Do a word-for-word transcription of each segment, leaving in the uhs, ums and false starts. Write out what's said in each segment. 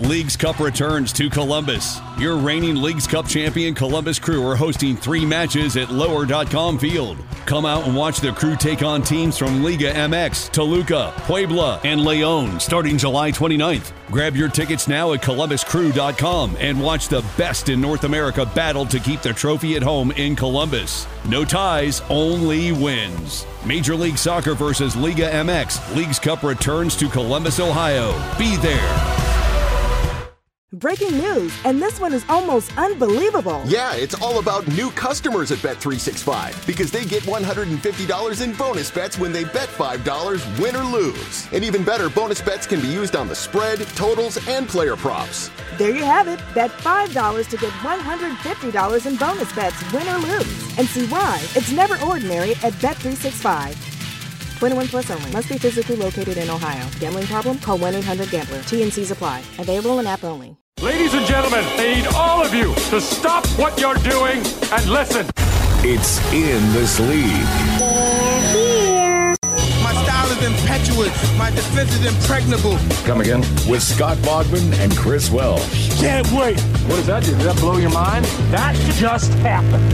Leagues Cup returns to Columbus. Your reigning Leagues Cup champion Columbus Crew are hosting three matches at lower dot com Field. Come out and watch the Crew take on teams from Liga M X, Toluca, Puebla, and León starting July twenty-ninth. Grab your tickets now at columbus crew dot com and watch the best in North America battle to keep the trophy at home in Columbus. No ties, only wins. Major League Soccer versus Liga M X. Leagues Cup returns to Columbus, Ohio. Be there. Breaking news, and this one is almost unbelievable. Yeah, it's all about new customers at Bet three sixty-five because they get one hundred fifty dollars in bonus bets when they bet five dollars, win or lose. And even better, bonus bets can be used on the spread, totals, and player props. There you have it. Bet five dollars to get one hundred fifty dollars in bonus bets, win or lose. And see why it's never ordinary at Bet three sixty-five. twenty-one plus only. Must be physically located in Ohio. Gambling problem? Call one eight hundred gambler. T N Cs apply. Available in app only. Ladies and gentlemen, I need all of you to stop what you're doing and listen. It's In This League. They're here. My style is impetuous. My defense is impregnable. Come again? With Scott Bogman and Chris Welsh. Can't wait. What does that do? Did that blow your mind? That just happened.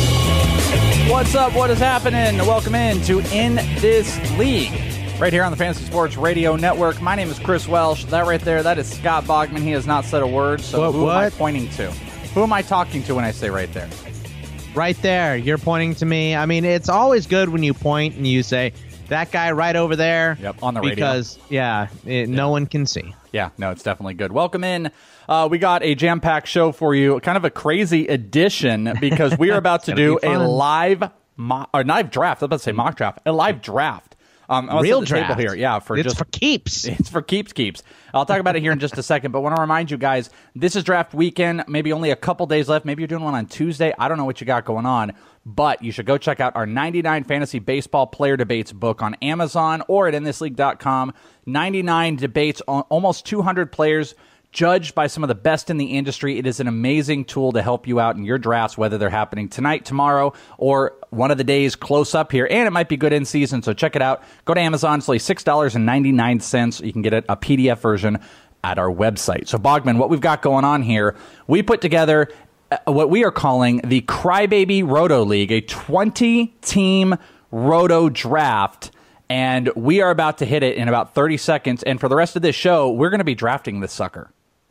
What's up? What is happening? Welcome in to In This League. Right here on the Fantasy Sports Radio Network. My name is Chris Welsh. That right there, that is Scott Bogman. He has not said a word, so what, who what? am I pointing to? Who am I talking to when I say right there? Right there. You're pointing to me. I mean, it's always good when you point and you say, that guy right over there. Yep, on the radio. Because, yeah, it, yeah. no one can see. Yeah, no, it's definitely good. Welcome in. Uh, we got a jam-packed show for you, kind of a crazy edition, because we are about to do a live, mo- or live draft. I was about to say mock draft. A live draft. Um, Real draft here, yeah. For it's just, for keeps. It's for keeps, keeps. I'll talk about it here in just a second, but I want to remind you guys, this is draft weekend. Maybe only a couple days left. Maybe you're doing one on Tuesday. I don't know what you got going on, but you should go check out our ninety-nine Fantasy Baseball Player Debates book on Amazon or at in this league dot com. ninety-nine debates on almost two hundred players, judged by some of the best in the industry. It is an amazing tool to help you out in your drafts, whether they're happening tonight, tomorrow, or one of the days close up here. And it might be good in season, so check it out. Go to Amazon. It's only six dollars and ninety-nine cents. You can get it, a P D F version at our website. So, Bogman, what we've got going on here, we put together what we are calling the Crybaby Roto League, a twenty-team Roto draft. And we are about to hit it in about thirty seconds. And for the rest of this show, we're going to be drafting this sucker.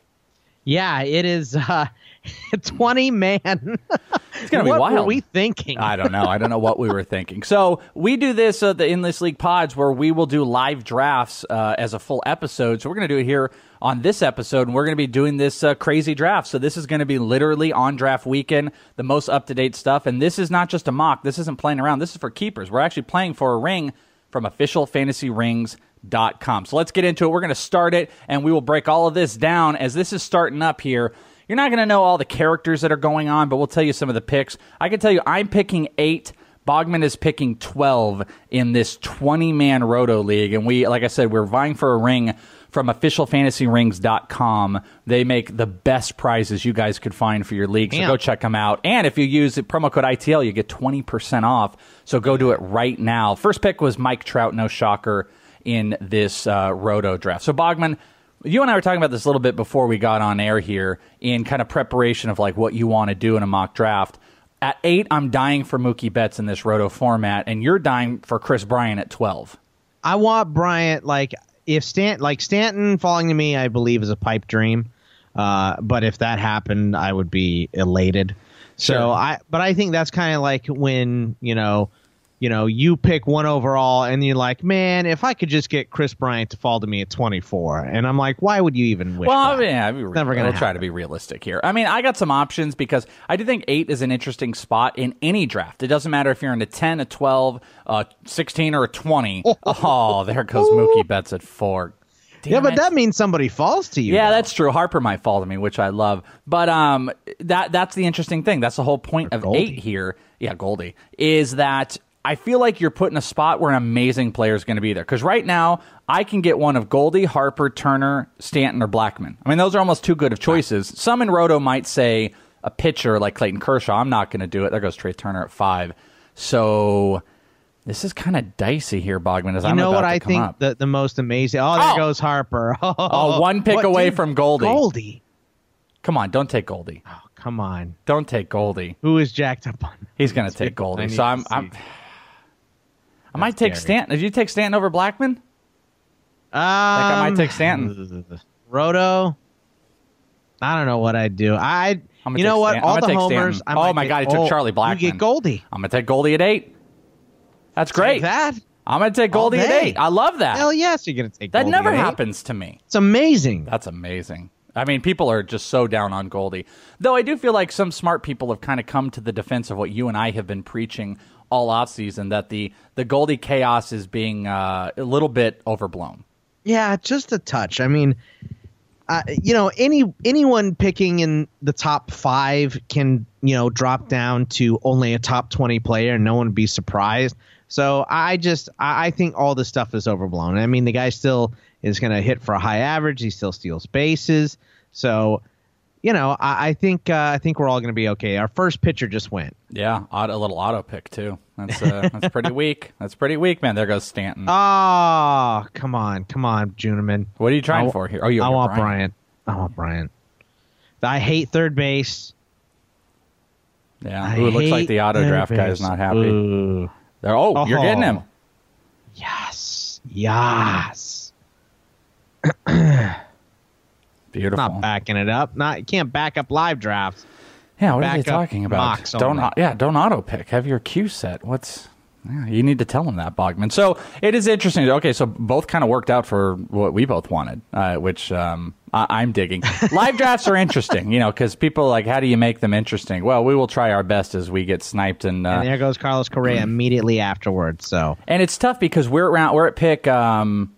Yeah, it is uh, twenty man. It's going to be what wild. What were we thinking? I don't know. I don't know what we were thinking. So we do this, uh, the In This League pods, where we will do live drafts uh, as a full episode. So we're going to do it here on this episode, and we're going to be doing this uh, crazy draft. So this is going to be literally on draft weekend, the most up-to-date stuff. And this is not just a mock. This isn't playing around. This is for keepers. We're actually playing for a ring from official fantasy rings dot com. So let's get into it. We're going to start it, and we will break all of this down as this is starting up here. You're not going to know all the characters that are going on, but we'll tell you some of the picks. I can tell you I'm picking eight. Bogman is picking twelve in this twenty-man Roto League. And we, like I said, we're vying for a ring from official fantasy rings dot com. They make the best prizes you guys could find for your league, so Damn. go check them out. And if you use the promo code I T L, you get twenty percent off. So go do it right now. First pick was Mike Trout, no shocker, in this uh, Roto draft. So Bogman, you and I were talking about this a little bit before we got on air here in kind of preparation of like what you want to do in a mock draft. At eight, I'm dying for Mookie Betts in this Roto format, and you're dying for Chris Bryant at twelve. I want Bryant, like, if Stan, like Stanton falling to me, I believe is a pipe dream. Uh, but if that happened, I would be elated. So Sure. I, but I think that's kind of like when, you know, you know, you pick one overall and you're like, man, if I could just get Chris Bryant to fall to me at twenty-four. And I'm like, why would you even wish Well, that? yeah, I mean, Never gonna we'll try happen. to be realistic here. I mean, I got some options because I do think eight is an interesting spot in any draft. It doesn't matter if you're in a ten, a twelve, a sixteen, or a twenty. Oh, oh there goes Mookie Betts at four. Damn yeah, but it. that means somebody falls to you. Yeah, though. that's true. Harper might fall to me, which I love. But um, that that's the interesting thing. That's the whole point Or of Goldie. eight here. Yeah, Goldie. Is that I feel like you're put in a spot where an amazing player is going to be there. Because right now, I can get one of Goldie, Harper, Turner, Stanton, or Blackmon. I mean, those are almost too good of choices. Some in Roto might say a pitcher like Clayton Kershaw. I'm not going to do it. There goes Trey Turner at five. So This is kind of dicey here, Bogman. As you I'm know about what to I come think up. the the most amazing. Oh, there Oh! goes Harper. Oh, Oh, one pick what, away dude? from Goldie. Goldie. Come on, don't take Goldie. Oh, come on. Don't take Goldie. Who is jacked up on? He's going to take I Goldie. need So to I'm, see. I'm I might take scary. Stanton. Did you take Stanton over Blackman? Um, I might take Stanton. Roto. I don't know what I'd do. I, I'm gonna you know take what? Stan- All I'm the gonna take homers. Stanton. I Oh might my take- God, he took oh, Charlie Blackman. You get Goldie. I'm going to take Goldie at eight. That's great. Take that. I'm going to take Goldie at day. eight. I love that. Hell yes, you're gonna take. that Goldie never at eight. happens to me. It's amazing. That's amazing. I mean, people are just so down on Goldie. Though I do feel like some smart people have kind of come to the defense of what you and I have been preaching all offseason, that the, the Goldie chaos is being uh, a little bit overblown. Yeah, just a touch. I mean, uh, you know, any anyone picking in the top five can, you know, drop down to only a top twenty player and no one would be surprised. So I just I I think all this stuff is overblown. I mean, the guy still is going to hit for a high average. He still steals bases. So, you know, I, I think uh, I think we're all going to be okay. Our first pitcher just went. Yeah, auto, a little auto pick, too. That's uh, that's pretty weak. That's pretty weak, man. There goes Stanton. Oh, come on. Come on, Juneman. What are you trying I- for here? Oh, you I you're want Bryant. Bryant. I want Bryant. I hate third base. Yeah, I Ooh, it looks like hate the auto third draft guy is base. not happy. Ooh. There, oh, you're getting him. Yes. Yes. Beautiful. Not backing it up. Not you can't back up live drafts. Yeah, what back are up they talking about? mocks Don't only. yeah, don't auto pick. Have your queue set. What's yeah, you need to tell them that, Bogman. So it is interesting. Okay, so both kind of worked out for what we both wanted, uh, which um, I- I'm digging. Live drafts are interesting, you know, because people are like, how do you make them interesting? Well, we will try our best as we get sniped, and uh, And there goes Carlos Correa immediately afterwards. So and it's tough because we're around. We're at pick. Um,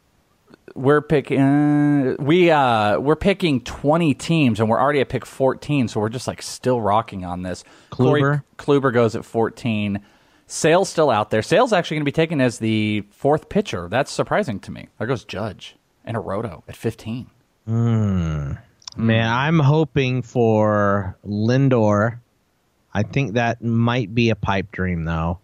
we're picking. Uh, we uh, we're picking twenty teams, and we're already at pick fourteen. So we're just like still rocking on this. Corey Kluber? Kluber goes at fourteen. Sale's still out there. Sale's actually going to be taken as the fourth pitcher. That's surprising to me. There goes Judge and a Roto at fifteen. man, I'm hoping for Lindor. I think that might be a pipe dream, though.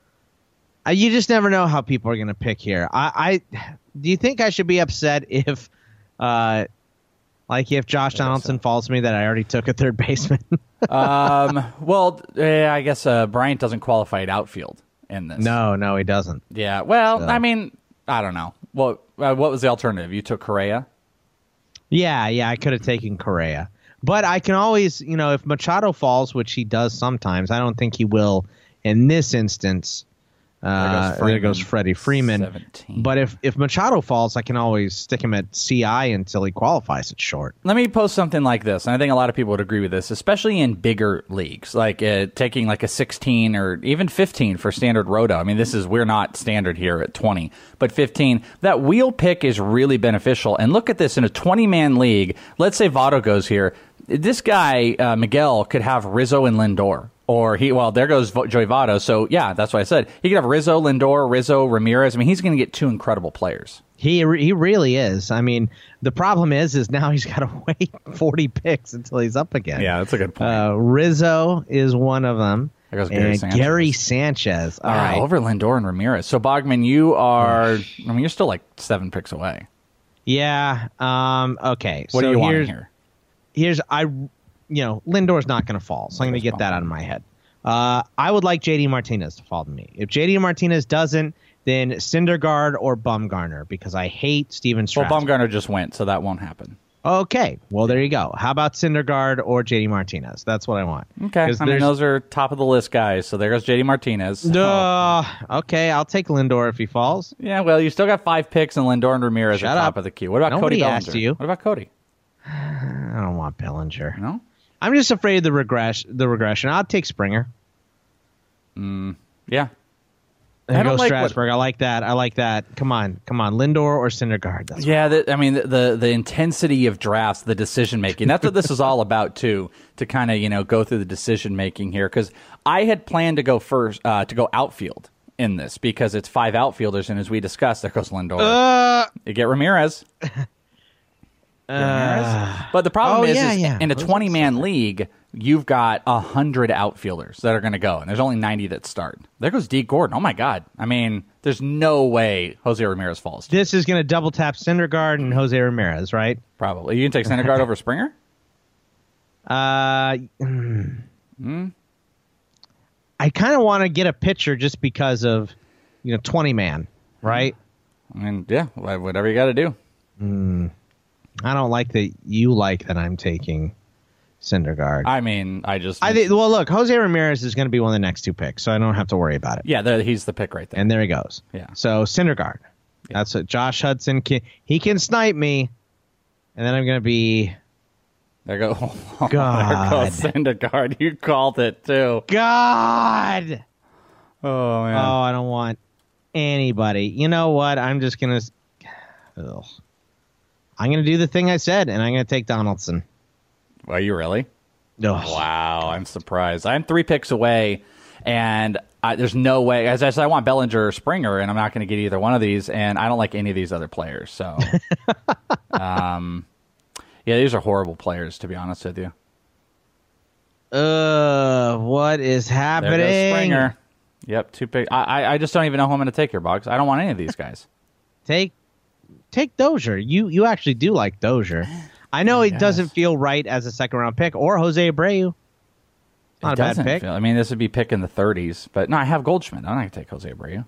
Uh, you just never know how people are going to pick here. I, I do you think I should be upset if, uh, like if Josh Donaldson falls to me that I already took a third baseman? um, well, eh, I guess uh, Bryant doesn't qualify at outfield in this. no, no, he doesn't. Yeah. Well, So- I mean, I don't know. What uh, what was the alternative? You took Correa. Yeah, yeah, I could have taken Correa. But I can always, you know, if Machado falls, which he does sometimes, I don't think he will in this instance. Uh, there goes Freddie Freeman. seventeen. But if, if Machado falls, I can always stick him at C I until he qualifies at short. Let me post something like this, and I think a lot of people would agree with this, especially in bigger leagues, like uh, taking like a sixteen or even fifteen for standard roto. I mean, this is we're not standard here at twenty, but fifteen. That wheel pick is really beneficial. And look at this in a twenty-man league. Let's say Votto goes here. This guy uh, Miguel could have Rizzo and Lindor. Or he, well, there goes Joey Votto. So, yeah, that's what I said. He could have Rizzo, Lindor, Rizzo, Ramirez. I mean, he's going to get two incredible players. He re- he really is. I mean, the problem is, is now he's got to wait forty picks until he's up again. Yeah, that's a good point. Uh, Rizzo is one of them. There goes Gary and Sanchez. Gary Sanchez. All Wow, right. over Lindor and Ramirez. So, Bogman, you are, I mean, you're still like seven picks away. Yeah. Um. Okay. What so do you want here's, here? Here's I, you know, Lindor's not going to fall, so I'm going to get that out of my head. Uh, I would like J D Martinez to fall to me. If J D Martinez doesn't, then Syndergaard or Bumgarner, because I hate Steven Well, Strasburg. Bumgarner just went, so that won't happen. Okay. Well, there you go. How about Syndergaard or J D Martinez? That's what I want. Okay. 'Cause I mean, there's- those are top of the list guys. So there goes J D Martinez. Duh. Okay, I'll take Lindor if he falls. Yeah, well, you still got five picks, and Lindor and Ramirez Shut at top up. of the queue. What about Nobody Cody asked Bellinger? you. What about Cody? I don't want Bellinger. No? I'm just afraid of the regress. The regression. I'll take Springer. Yeah. There I don't goes like what- Strasburg. I like that. I like that. Come on, come on, Lindor or Syndergaard. That's Yeah, the, I mean the, the the intensity of drafts, the decision making. That's what this is all about too. To kind of you know go through the decision making here, because I had planned to go first uh, to go outfield in this because it's five outfielders, and as we discussed, there goes Lindor. Uh, You get Ramirez. Uh, but the problem oh, is, yeah, is yeah. in a twenty-man league, you've got one hundred outfielders that are going to go, and there's only ninety that start. There goes Deke Gordon. Oh, my God. I mean, there's no way Jose Ramirez falls. This is going to double tap Syndergaard and Jose Ramirez, right? Probably. You can take Syndergaard over Springer? Uh, mm. I kind of want to get a pitcher just because of, you know, twenty-man, right? I mean, yeah, whatever you got to do. Mm. I don't like that you like that I'm taking Syndergaard. I mean, I just... I think. Well, look, Jose Ramirez is going to be one of the next two picks, so I don't have to worry about it. Yeah, the, he's the pick right there. And there he goes. Yeah. So Syndergaard. Yeah. That's what Josh Hudson can. He can snipe me, and then I'm going to be... There go. Oh, God. There goes Syndergaard. You called it, too. God! Oh, man. Oh, I don't want anybody. You know what? I'm just going to... Ugh. I'm going to do the thing I said, and I'm going to take Donaldson. Are you really? Ugh. Wow, I'm surprised. I'm three picks away, and I, there's no way. As I said, I want Bellinger or Springer, and I'm not going to get either one of these, and I don't like any of these other players. So, um, yeah, these are horrible players, to be honest with you. Uh, what is happening? There goes Springer. Yep, two picks. I, I, I just don't even know who I'm going to take here, Bugs. I don't want any of these guys. Take, take Dozier. You, you actually do like Dozier. I know it yes. doesn't feel right as a second round pick, or Jose Abreu. Not it a bad pick. Feel, I mean, this would be pick in the thirties, but no, I have Goldschmidt. I'm not going to take Jose Abreu.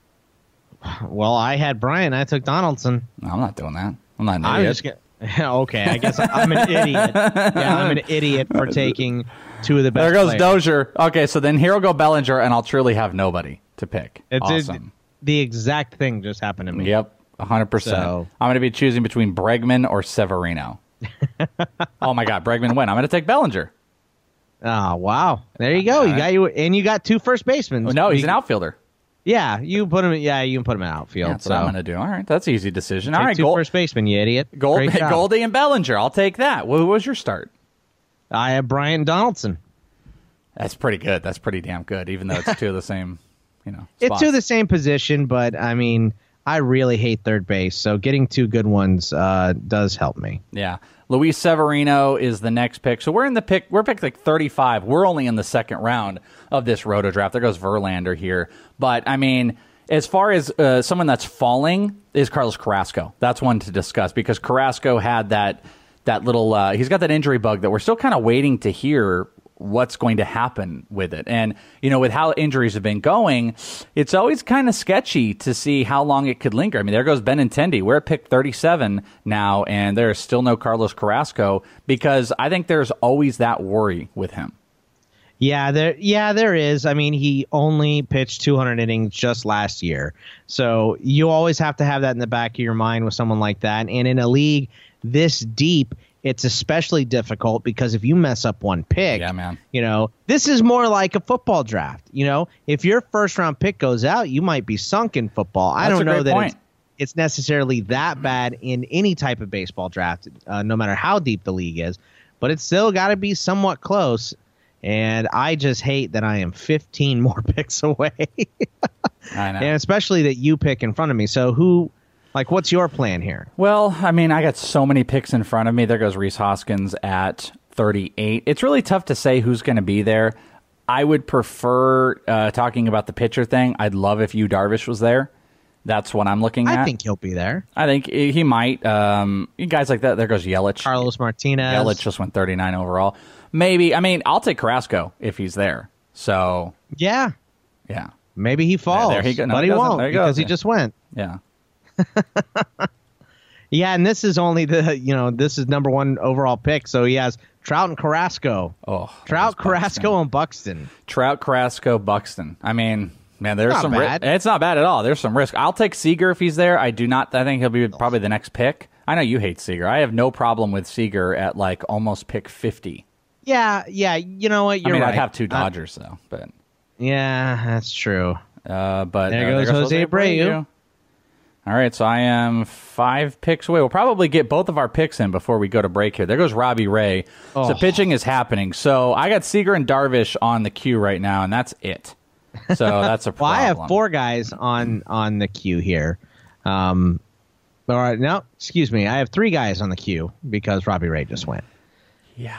Well, I had Brian. I took Donaldson. No, I'm not doing that. I'm not an I'm idiot. just gonna, okay, I guess I'm an idiot. Yeah, I'm an idiot for taking two of the best. There goes players. Dozier. Okay, so then here will go Bellinger, and I'll truly have nobody to pick. It's awesome. It, the exact thing just happened to me. Yep, one hundred percent. So. I'm going to be choosing between Bregman or Severino. Oh, my God, Bregman win. I'm going to take Bellinger. Oh, wow. There you go. All you right. got you, and you got two first basemen. Oh, no, he's you, an outfielder. Yeah, you put him. Yeah, you can put him in outfield. That's so. what I'm going to do. All right, that's an easy decision. Take All right, two Gold, first basemen, you idiot. Gold, Great job. Goldie and Bellinger. I'll take that. Well, who was your start? I have Brian Donaldson. That's pretty good. That's pretty damn good, even though it's two of the same, you know, It's spots. two of the same position, but I mean, I really hate third base, so getting two good ones uh, does help me. Yeah. Luis Severino is the next pick. So we're in the pick. We're picked like thirty-five. We're only in the second round of this roto draft. There goes Verlander here. But, I mean, as far as uh, someone that's falling is Carlos Carrasco. That's one to discuss because Carrasco had that that little uh, – he's got that injury bug that we're still kind of waiting to hear what's going to happen with it. And, you know, with how injuries have been going, it's always kind of sketchy to see how long it could linger. I mean, there goes Benintendi. We're at pick thirty-seven now, and there's still no Carlos Carrasco because I think there's always that worry with him. Yeah, there yeah, there is. I mean, he only pitched two hundred innings just last year. So you always have to have that in the back of your mind with someone like that. And in a league this deep, it's especially difficult because if you mess up one pick, yeah, man. you know, this is more like a football draft. You know, if your first round pick goes out, you might be sunk in football. I That's don't a know great that point. it's, it's necessarily that bad in any type of baseball draft, uh, no matter how deep the league is, but it's still got to be somewhat close. And I just hate that I am fifteen more picks away. I know. And especially that you pick in front of me. So who, like, what's your plan here? Well, I mean, I got so many picks in front of me. There goes Rhys Hoskins at thirty-eight. It's really tough to say who's going to be there. I would prefer uh, talking about the pitcher thing. I'd love if Yu Darvish was there. That's what I'm looking at. I think he'll be there. I think he might. Um, guys like that. There goes Yelich. Carlos Martinez. Yelich just went thirty-nine overall. Maybe. I mean, I'll take Carrasco if he's there. So, Yeah. yeah. Maybe he falls. there he go- no, but he he, doesn't. won't There he because goes. he just went. Yeah. Yeah, and this is only the, you know, this is number one overall pick. So he has Trout and Carrasco. Oh, Trout, there's Carrasco, Buxton. and Buxton. Trout, Carrasco, Buxton. I mean, man, there's Not some. Ri- bad. it's not bad at all. There's some risk. I'll take Seager if he's there. I do not. I think he'll be probably the next pick. I know you hate Seager. I have no problem with Seager at like almost pick fifty. Yeah, yeah. You know what? You're I mean, right. I'd have two Uh, Dodgers though, but yeah, that's true. uh, but There uh, goes Jose Abreu. All right, so I am five picks away. We'll probably get both of our picks in before we go to break here. There goes Robbie Ray. Oh. So pitching is happening. So I got Seager and Darvish on the queue right now, and that's it. So that's a Well, problem. I have four guys on on the queue here. Um, All right, no, excuse me. I have three guys on the queue because Robbie Ray just went. Yeah.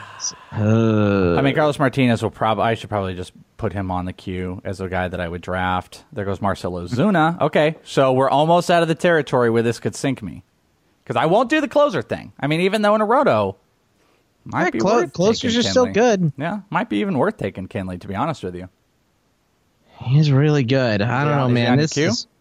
Uh, I mean, Carlos Martinez will probably. I should probably just put him on the queue as a guy that I would draft. There goes Marcelo Zuna. Okay, so we're almost out of the territory where this could sink me, because I won't do the closer thing. I mean, even though in a roto, might yeah, be clo- worth closers taking are still Kenley. good. Yeah, might be even worth taking Kenley, to be honest with you. He's really good. I don't Yeah, know, is he man. on the This queue? is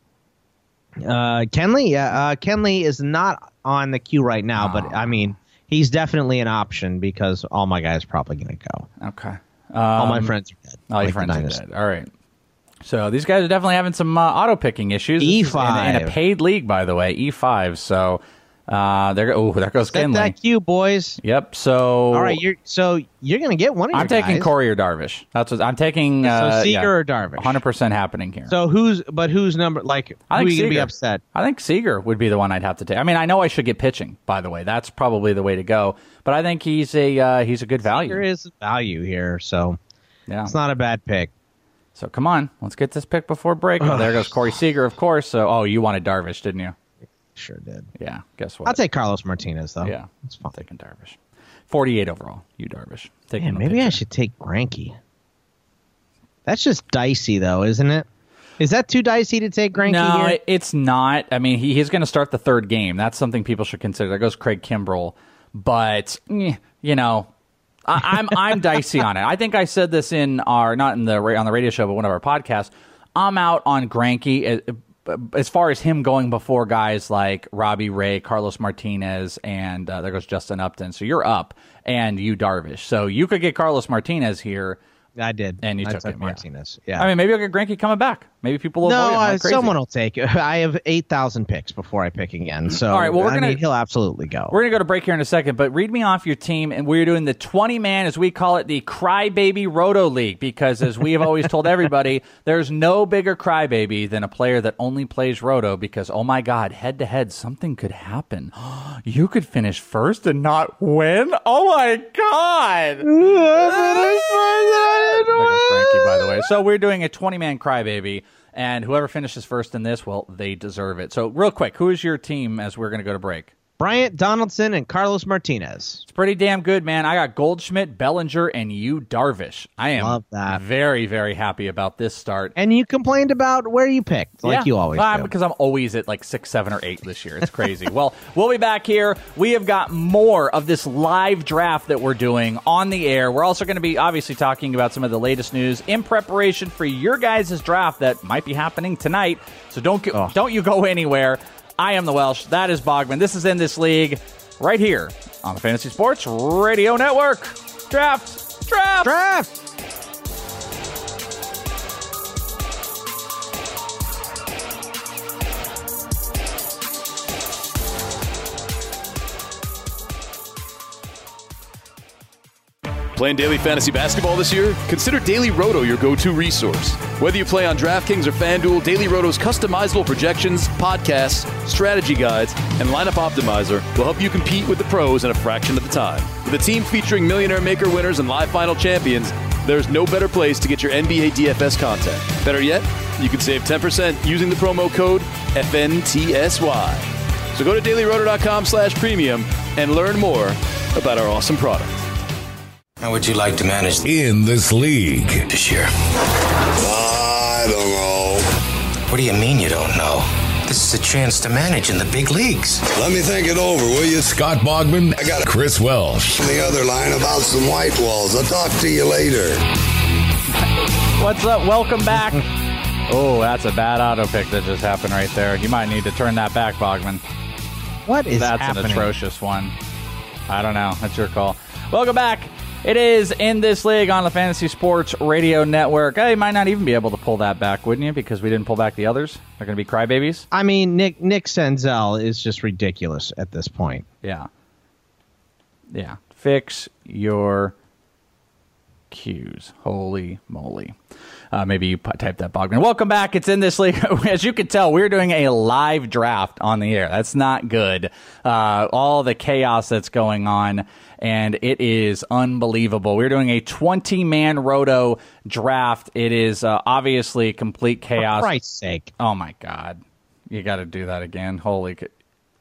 uh, Kenley. Yeah, uh, Kenley is not on the queue right now, Oh. but I mean, he's definitely an option because all my guys are probably going to go. Okay. Um, all my friends are dead. All your like friends the are dynasty. dead. All right. So these guys are definitely having some uh, auto picking issues. This E is five in, in a paid league, by the way, E five. So uh, there. Oh, there goes Set Kenley. that queue, boys. Yep. So All right, you're so you're going to get one of your I'm taking guys. Corey or Darvish. That's what I'm taking. Uh, Seager yeah, or Darvish? one hundred percent happening here. So who's but who's number like I who think are you going to be Seager. upset? I think Seager would be the one I'd have to take. I mean, I know I should get pitching. By the way, that's probably the way to go. But I think he's a uh, he's a good value. There is value here, so Yeah. it's not a bad pick. So come on, let's get this pick before break. Oh, there goes Corey Seager, of course. So oh, you wanted Darvish, didn't you? Sure did. Yeah. Guess what? I'll take Carlos Martinez though. Yeah, it's fine. taking Darvish. forty-eight overall. You Darvish. Taking Man, the maybe I pitcher. should take Greinke. That's just dicey though, isn't it? Is that too dicey to take Greinke No, here? it- it's not. I mean, he, he's going to start the third game. That's something people should consider. There goes Craig Kimbrell. But, eh, you know, I, I'm I'm dicey on it. I think I said this in our, not in the ra- on the radio show, but one of our podcasts. I'm out on Greinke as, as far as him going before guys like Robbie Ray, Carlos Martinez, and uh, there goes Justin Upton. So you're up, and you Darvish. So you could get Carlos Martinez here. I did. And you I took took him, yeah. Martinez. Yeah. I mean, maybe I'll get Greinke coming back. Maybe people will no, avoid him like uh, crazy. someone will take it. I have eight thousand picks before I pick again. So All right, well, we're I gonna- mean, he'll absolutely go. We're going to go to break here in a second, but read me off your team, and we're doing the twenty-man, as we call it, the Crybaby Roto League, because as we have always told everybody, there's no bigger crybaby than a player that only plays Roto, because, oh my God, head-to-head, something could happen. You could finish first and not win? Oh my God! There goes Frankie, by the way. So we're doing a twenty-man crybaby, and whoever finishes first in this, well, they deserve it. So real quick, who is your team as we're going to go to break? Bryant Donaldson and Carlos Martinez. It's pretty damn good, man. I got Goldschmidt, Bellinger, and you Darvish. I am Love that. very, very happy about this start. And you complained about where you picked, like Yeah. you always Well, do. because I'm always at like six, seven, or eight this year. It's crazy. Well, we'll be back here. We have got more of this live draft that we're doing on the air. We're also going to be obviously talking about some of the latest news in preparation for your guys' draft that might be happening tonight. So don't go, Oh. don't you go anywhere. I am the Welsh. That is Bogman. This is In This League right here on the Fantasy Sports Radio Network. Draft, draft, Draft! Playing daily fantasy basketball this year? Consider Daily Roto your go-to resource. Whether you play on DraftKings or FanDuel, Daily Roto's customizable projections, podcasts, strategy guides, and lineup optimizer will help you compete with the pros in a fraction of the time. With a team featuring Millionaire Maker winners and live final champions, there's no better place to get your N B A D F S content. Better yet, you can save ten percent using the promo code F N T S Y. So go to dailyroto.com slash premium and learn more about our awesome product. How would you like to manage In This League. this year? I don't know. What do you mean you don't know? This is a chance to manage in the big leagues. Let me think it over, will you? Scott Bogman. I got a Chris Welsh. on the other line about some white walls. I'll talk to you later. What's up? Welcome back. Oh, that's a bad auto pick that just happened right there. You might need to turn that back, Bogman. What is That's happening? an atrocious one. I don't know. That's your call. Welcome back. It is In This League on the Fantasy Sports Radio Network. I might not even be able to pull that back, wouldn't you? Because we didn't pull back the others. They're going to be crybabies. I mean, Nick Nick Senzel is just ridiculous at this point. Yeah. Yeah. Fix your cues. Holy moly. Uh, maybe you p- type that, Bogman. Welcome back. It's In This League. As you can tell, we're doing a live draft on the air. That's not good. Uh, all the chaos that's going on, and it is unbelievable. We're doing a twenty-man roto draft. It is uh, obviously complete chaos. For Christ's sake. Oh, my God. You got to do that again. Holy... c-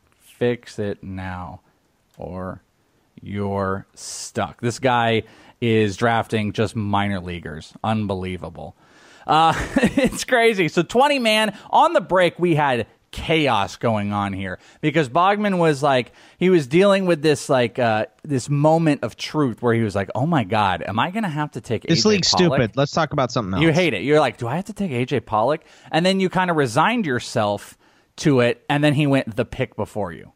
Fix it now, or you're stuck. This guy is drafting just minor leaguers. Unbelievable. Uh, it's crazy. So twenty man on the break, we had chaos going on here because Bogman was like, he was dealing with this like uh, this moment of truth where he was like, oh my God, am I going to have to take this A J league's Pollock? stupid. Let's talk about something else. You hate it. You're like, do I have to take A J Pollock? And then you kind of resigned yourself to it, and then he went the pick before you.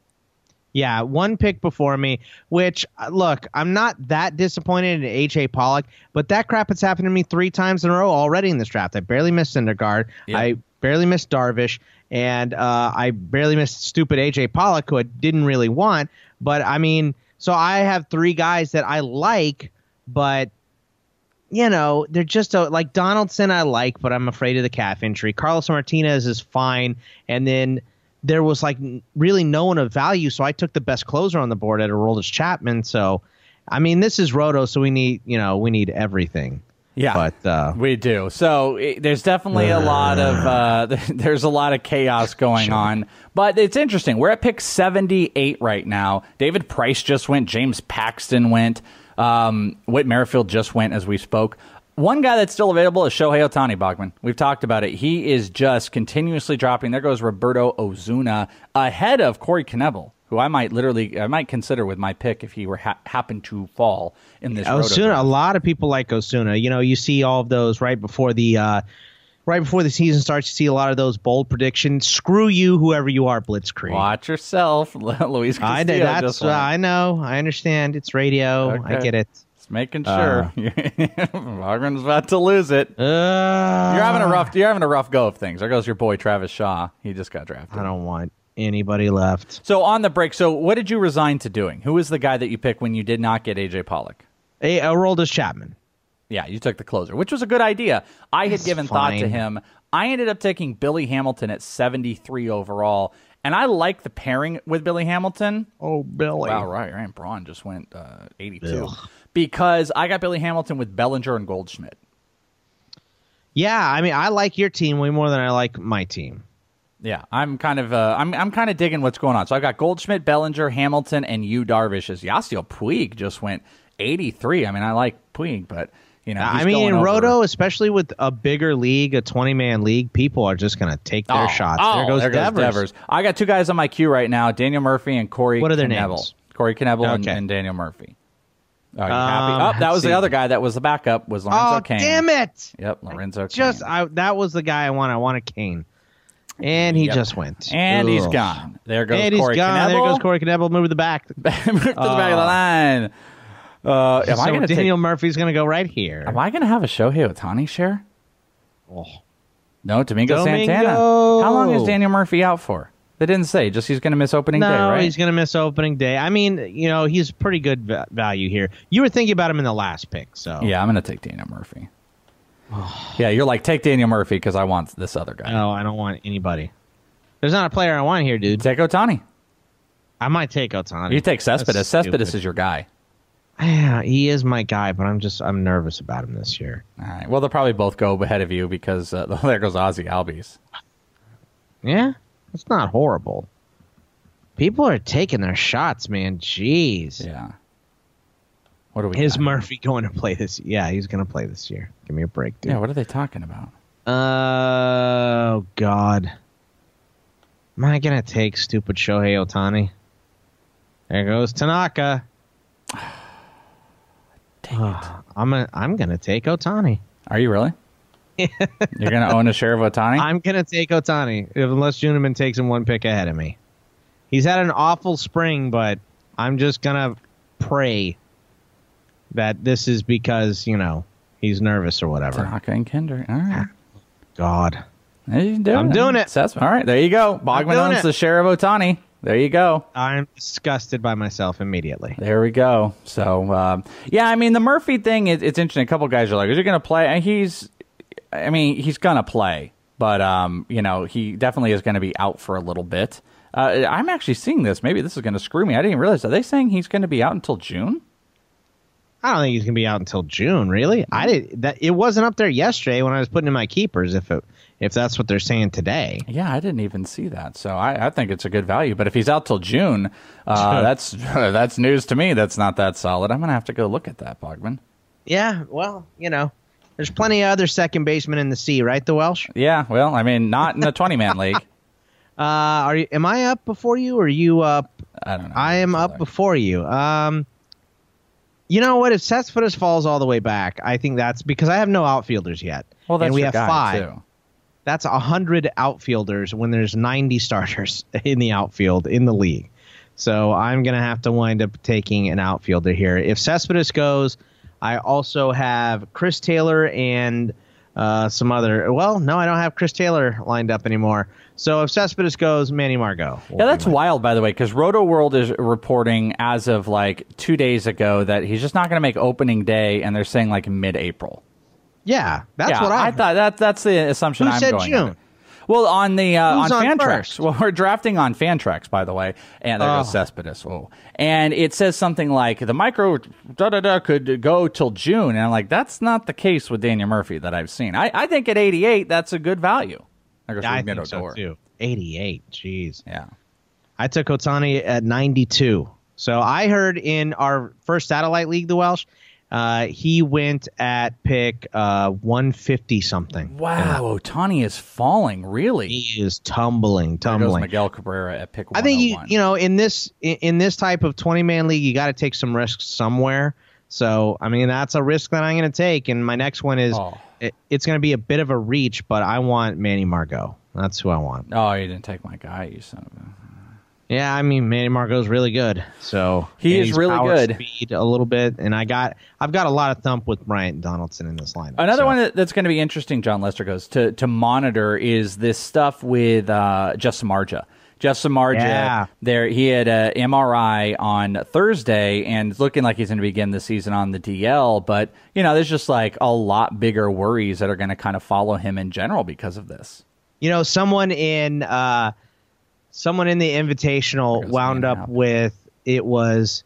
Yeah, one pick before me, which, look, I'm not that disappointed in A J Pollock, but that crap has happened to me three times in a row already in this draft. I barely missed Syndergaard. Yep. I barely missed Darvish. And uh, I barely missed stupid A J Pollock, who I didn't really want. But, I mean, so I have three guys that I like, but, you know, they're just a, like Donaldson I like, but I'm afraid of the calf injury. Carlos Martinez is fine. And then there was, like, really no one of value, so I took the best closer on the board at Aroldis Chapman. So, I mean, this is Roto, so we need, you know, we need everything. Yeah, but uh, we do. So it, there's definitely a lot of uh, there's a lot of chaos going on. But it's interesting. We're at pick seventy-eight right now. David Price just went. James Paxton went. Um, Whit Merrifield just went as we spoke. One guy that's still available is Shohei Ohtani, Bogman. We've talked about it. He is just continuously dropping. There goes Roberto Ozuna ahead of Corey Knebel, who I might literally, I might consider with my pick if he were ha- happened to fall in this. Ozuna, a lot of people like Ozuna. You know, you see all of those right before the uh, right before the season starts. You see a lot of those bold predictions. Screw you, whoever you are, Blitzkrieg. Watch yourself, Luis Castillo. I, that's, uh, I know. I understand. It's radio. Okay. I get it. Just making sure. Uh, Bogman's about to lose it. Uh, you're having a rough. You're having a rough go of things. There goes your boy Travis Shaw. He just got drafted. I don't want anybody left. So on the break, so what did you resign to doing? Who was the guy that you picked when you did not get A J Pollock? A Aroldis Chapman. Yeah, you took the closer, which was a good idea. I had That's given fine. thought to him. I ended up taking Billy Hamilton at seventy-three overall, and I like the pairing with Billy Hamilton. Oh, Billy. Wow, right. Ryan Braun just went uh, eighty-two. Ugh. Because I got Billy Hamilton with Bellinger and Goldschmidt. Yeah, I mean, I like your team way more than I like my team. Yeah, I'm kind of uh, I'm I'm kind of digging what's going on. So I've got Goldschmidt, Bellinger, Hamilton, and Yu Darvish. As Yasiel Puig just went eighty-three. I mean, I like Puig, but you know, he's I mean, in over. Roto, especially with a bigger league, a twenty man league, people are just going to take their oh, shots. Oh, there goes, there Devers. goes Devers. I got two guys on my queue right now: Daniel Murphy and Corey. What are their Knebel. names? Corey Knebel okay. and, and Daniel Murphy. Are you um, happy? Oh, that was see. the other guy that was the backup. Was Lorenzo oh, Cain? Damn it! Yep, Lorenzo. Just Cain. I, that was the guy I want. I wanted Kane. And he yep. just went. And Ugh. he's gone. There goes and Corey he's gone. Knebel. There goes Corey Knebel. Move to the back. Move to the back of the line. Uh, am so I gonna Daniel take, Murphy's going to go right here. Am I going to have a Shohei Ohtani share? Oh. No, Domingo, Domingo Santana. How long is Daniel Murphy out for? They didn't say. Just he's going to miss opening no, day, right? he's going to miss opening day. I mean, you know, he's pretty good va- value here. You were thinking about him in the last pick, so. Yeah, I'm going to take Daniel Murphy. Yeah, you're like, take Daniel Murphy because I want this other guy. No, I don't want anybody. There's not a player I want here, dude. Take Ohtani. I might take Ohtani. You take Cespedes. That's Cespedes stupid. is your guy. Yeah, he is my guy, but I'm just I'm nervous about him this year. All right. Well, they'll probably both go ahead of you because uh, there goes Ozzy Albies. Yeah, it's not horrible. People are taking their shots, man. Jeez. Yeah. What do we? Is got? Murphy going to play this? Yeah, he's going to play this year. Give me a break, dude. Yeah. What are they talking about? Uh, oh God. Am I going to take stupid Shohei Ohtani? There goes Tanaka. Dang it. I'm a, I'm going to take Ohtani. Are you really? You're going to own a share of Ohtani? I'm going to take Ohtani, unless Juneman takes him one pick ahead of me. He's had an awful spring, but I'm just going to pray that this is because, you know, he's nervous or whatever. Tanaka and Kendrick. All right. God. Hey, doing I'm it. doing it. That's, all right, there you go. Bogman owns it. the share of Ohtani. There you go. I'm disgusted by myself immediately. There we go. So, um, yeah, I mean, the Murphy thing, it, it's interesting. A couple guys are like, is he going to play? And he's, I mean, he's going to play. But, um, you know, he definitely is going to be out for a little bit. Uh, I'm actually seeing this. Maybe this is going to screw me. I didn't realize. Are they saying he's going to be out until June? I don't think he's gonna be out until June. Really, mm-hmm. I did that. It wasn't up there yesterday when I was putting in my keepers. If it, if that's what they're saying today. Yeah, I didn't even see that. So I, I think it's a good value. But if he's out till June, uh, that's that's news to me. That's not that solid. I'm gonna have to go look at that, Bogman. Yeah, well, you know, there's plenty of other second basemen in the sea, right? The Welsh. Yeah, well, I mean, not in the twenty-man league. Uh, are you? Am I up before you, or are you up? I don't know. I am up before you. Um, you know what? If Cespedes falls all the way back, I think that's because I have no outfielders yet. Well, that's and we your have guy, five. Too. That's a hundred outfielders when there's ninety starters in the outfield in the league. So I'm gonna have to wind up taking an outfielder here. If Cespedes goes, I also have Chris Taylor and uh, some other. Well, no, I don't have Chris Taylor lined up anymore. So if Cespedes goes, Manny Margot. Yeah, that's wild, by the way, because Roto World is reporting as of like two days ago that he's just not going to make opening day, and they're saying like mid-April. Yeah, that's yeah, what I, I thought. That that's the assumption Who I'm said going June? Under. Well, on the uh, on, on Fantrax. Well, we're drafting on Fantrax, by the way, and there Oh. goes Cespedes. Whoa. And it says something like the micro da da da could go till June, and I'm like, that's not the case with Daniel Murphy that I've seen. I, I think at eighty-eight, that's a good value. There goes Yeah, I Rougned think so Odor. too. eighty-eight, jeez. Yeah, I took Ohtani at ninety-two. So I heard in our first satellite league, the Welsh, uh, he went at pick uh, one fifty something. Wow, Ohtani is falling, really. He is tumbling, There goes tumbling. Miguel Cabrera at pick I one think oh you one. you know in this in, in this type of twenty man league, you got to take some risks somewhere. So I mean that's a risk that I'm going to take. And my next one is Oh. it, it's going to be a bit of a reach, but I want Manny Margot. That's who I want. Oh, you didn't take my guy, you son of a... Yeah, I mean Manny Margot's really good. So He and is he's really power good. Speed a little bit, and I got I've got a lot of thump with Bryant Donaldson in this lineup. Another so. one that, that's going to be interesting, John Lester goes, to, to monitor is this stuff with uh, Jeff Samardzija. Jeff Samardzija, Yeah. there he had a M R I on Thursday and it's looking like he's going to begin the season on the D L. But, you know, there's just like a lot bigger worries that are going to kind of follow him in general because of this. You know, someone in uh, someone in the Invitational wound up out. with it was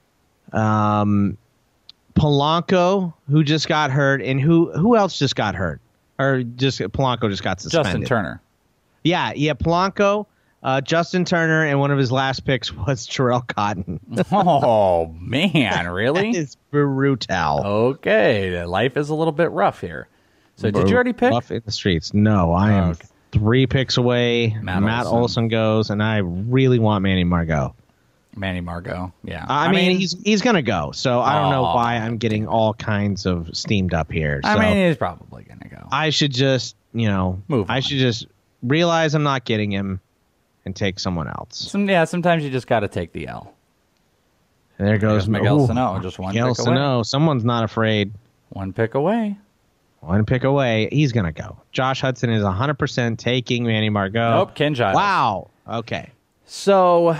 um, Polanco, who just got hurt, and who who else just got hurt, or just Polanco just got suspended. Justin Turner. Yeah, yeah, Polanco, uh, Justin Turner, and one of his last picks was Terrell Cotton. Oh, man, really? It's brutal. Okay, life is a little bit rough here. So did you already pick? Rough in the streets. No, I am Okay. three picks away. Matt Matt, Olson. Olson goes, and I really want Manny Margot. Manny Margot, yeah. I, mean, he's he's gonna go, so I don't know Aw. why I'm getting all kinds of steamed up here. So I mean, he's probably going to go. I should just, you know, Move I on. should just realize I'm not getting him and take someone else. Some, yeah, sometimes you just got to take the L. And there goes There's Miguel ooh, Sano, just one Miguel pick away. Sano. Someone's not afraid. One pick away. One pick away. He's gonna go. Josh Hudson is one hundred percent taking Manny Margot. Nope, Ken Giles. Wow. Okay. So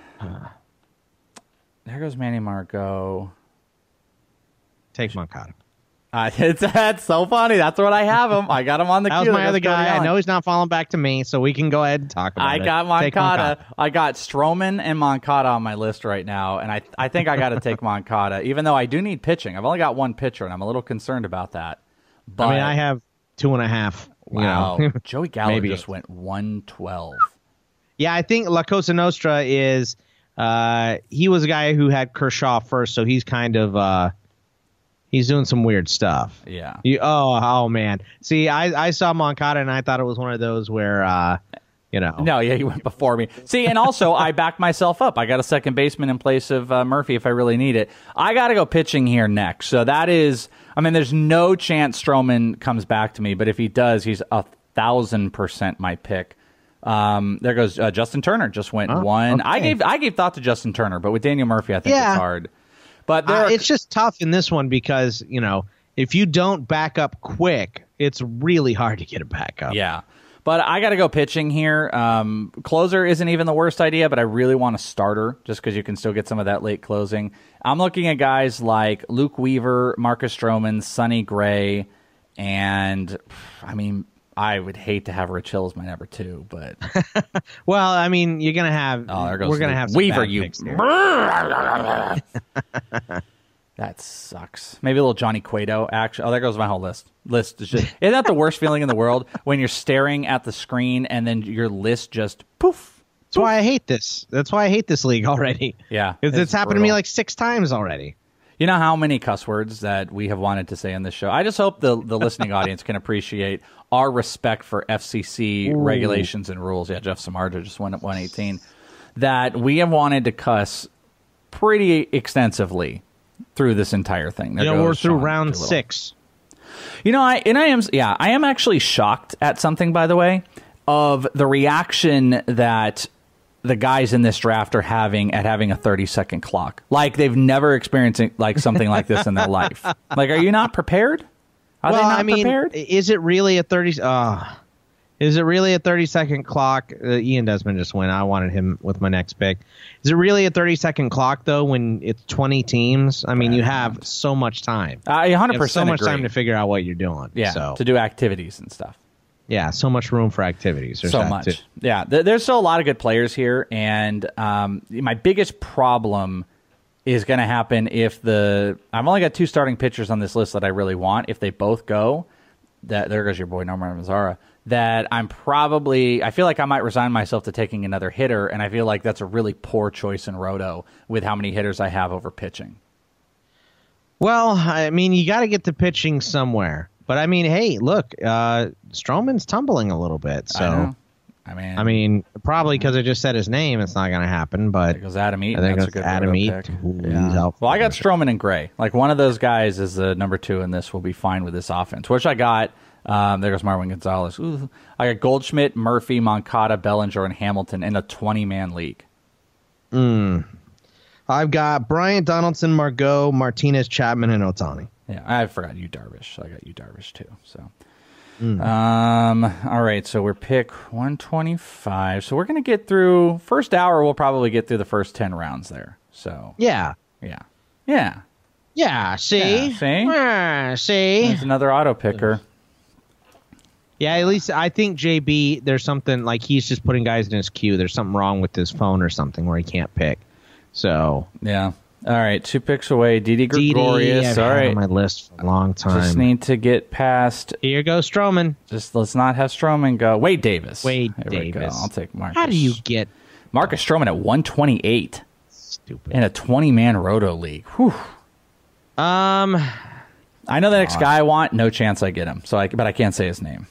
there goes Manny Margot. Take Moncada. Uh, it's, that's so funny. That's what I have him. I got him on the That was queue. my There other goes Cody guy. I Allen. know he's not falling back to me, so we can go ahead and talk about I it. got Take Moncada. I got Stroman and Moncada on my list right now, and I I think I got to take Moncada, even though I do need pitching. I've only got one pitcher, and I'm a little concerned about that. But I mean, I have two and a half. you wow, know. Joey Gallo Maybe. just went one twelve. Yeah, I think La Cosa Nostra is uh, he was a guy who had Kershaw first, so he's kind of uh, he's doing some weird stuff. Yeah. You, oh, oh man. See, I, I saw Moncada and I thought it was one of those where uh, you know. No, yeah, he went before me. See, and also I backed myself up. I got a second baseman in place of uh, Murphy if I really need it. I got to go pitching here next. So that is, I mean, there's no chance Stroman comes back to me, but if he does, he's a thousand percent my pick. Um, there goes uh, Justin Turner. Just went Oh, one. okay. I gave I gave thought to Justin Turner, but with Daniel Murphy, I think Yeah. it's hard. But there Uh, are, it's just tough in this one because, you know, if you don't back up quick, it's really hard to get it back up. yeah. But I got to go pitching here. Um, closer isn't even the worst idea, but I really want a starter just because you can still get some of that late closing. I'm looking at guys like Luke Weaver, Marcus Stroman, Sonny Gray, and I mean, I would hate to have Rich Hill as my number two, but Well, I mean, you're gonna have. oh, there goes we're gonna Luke have some Weaver. bad You picks here. that that sucks. Maybe a little Johnny Cueto action. Oh, there goes my whole list. List is just, isn't that the worst feeling in the world when you're staring at the screen and then your list just poof? That's why I hate this. That's why I hate this league already. Yeah. It's, it's happened brutal. to me like six times already. You know how many cuss words that we have wanted to say in this show? I just hope the, the listening audience can appreciate our respect for F C C Ooh. regulations and rules. Yeah, Jeff Samardzija just went at one eighteen. That we have wanted to cuss pretty extensively through this entire thing. There you know, we're through Sean round Doolittle. six. You know, I and I am yeah, I am actually shocked at something, by the way, of the reaction that the guys in this draft are having at having a thirty second clock. Like they've never experienced like something like this in their life. Like, are you not prepared? Are well, they not I mean, prepared? Is it really a thirty? Uh, is it really a thirty second clock? Uh, Ian Desmond just went. I wanted him with my next pick. Is it really a thirty second clock though? When it's twenty teams, I mean, you have so much time. I one hundred percent so much agree. time to figure out what you're doing. Yeah, so. to do activities and stuff. Yeah, so much room for activities. There's so that much. Too. Yeah, th- there's still a lot of good players here, and um, my biggest problem is going to happen if the I've only got two starting pitchers on this list that I really want. If they both go, that there goes your boy Nomar Mazara. That I'm probably I feel like I might resign myself to taking another hitter, and I feel like that's a really poor choice in Roto with how many hitters I have over pitching. Well, I mean, you got to get the pitching somewhere. But I mean, hey, look, uh, Stroman's tumbling a little bit. So, I, know. I mean, I mean, probably because I just said his name, it's not going to happen. But because Adam Eaton, I think that's it's a good Adam Eaton. Yeah. Well, I got Stroman and Gray. Like one of those guys is the number two in this. Will be fine with this offense. Which I got. Um, there goes Marwin Gonzalez. Ooh. I got Goldschmidt, Murphy, Moncada, Bellinger, and Hamilton in a twenty man league. Mm. I've got Bryant, Donaldson, Margot, Martinez, Chapman, and Ohtani. Yeah, I forgot you, Darvish. So I got you, Darvish, too. So, mm. um, all right. So we're pick one twenty-five. So we're going to get through first hour. We'll probably get through the first ten rounds there. So yeah, yeah, yeah, yeah. See, yeah, see, uh, see. There's another auto picker. Yeah, at least I think J B. There's something like he's just putting guys in his queue. There's something wrong with his phone or something where he can't pick. So yeah. All right, two picks away. Didi Gregorius. I've All had right, on my list for a long time. Just need to get past. Here goes Stroman. Just let's not have Stroman go. Wade Davis. Wade Here Davis. We go. I'll take Marcus. How do you get Marcus Stroman at one twenty-eight? Stupid. In a twenty man roto league. Whew. Um, I know the next guy I want. No chance I get him. So, I but I can't say his name.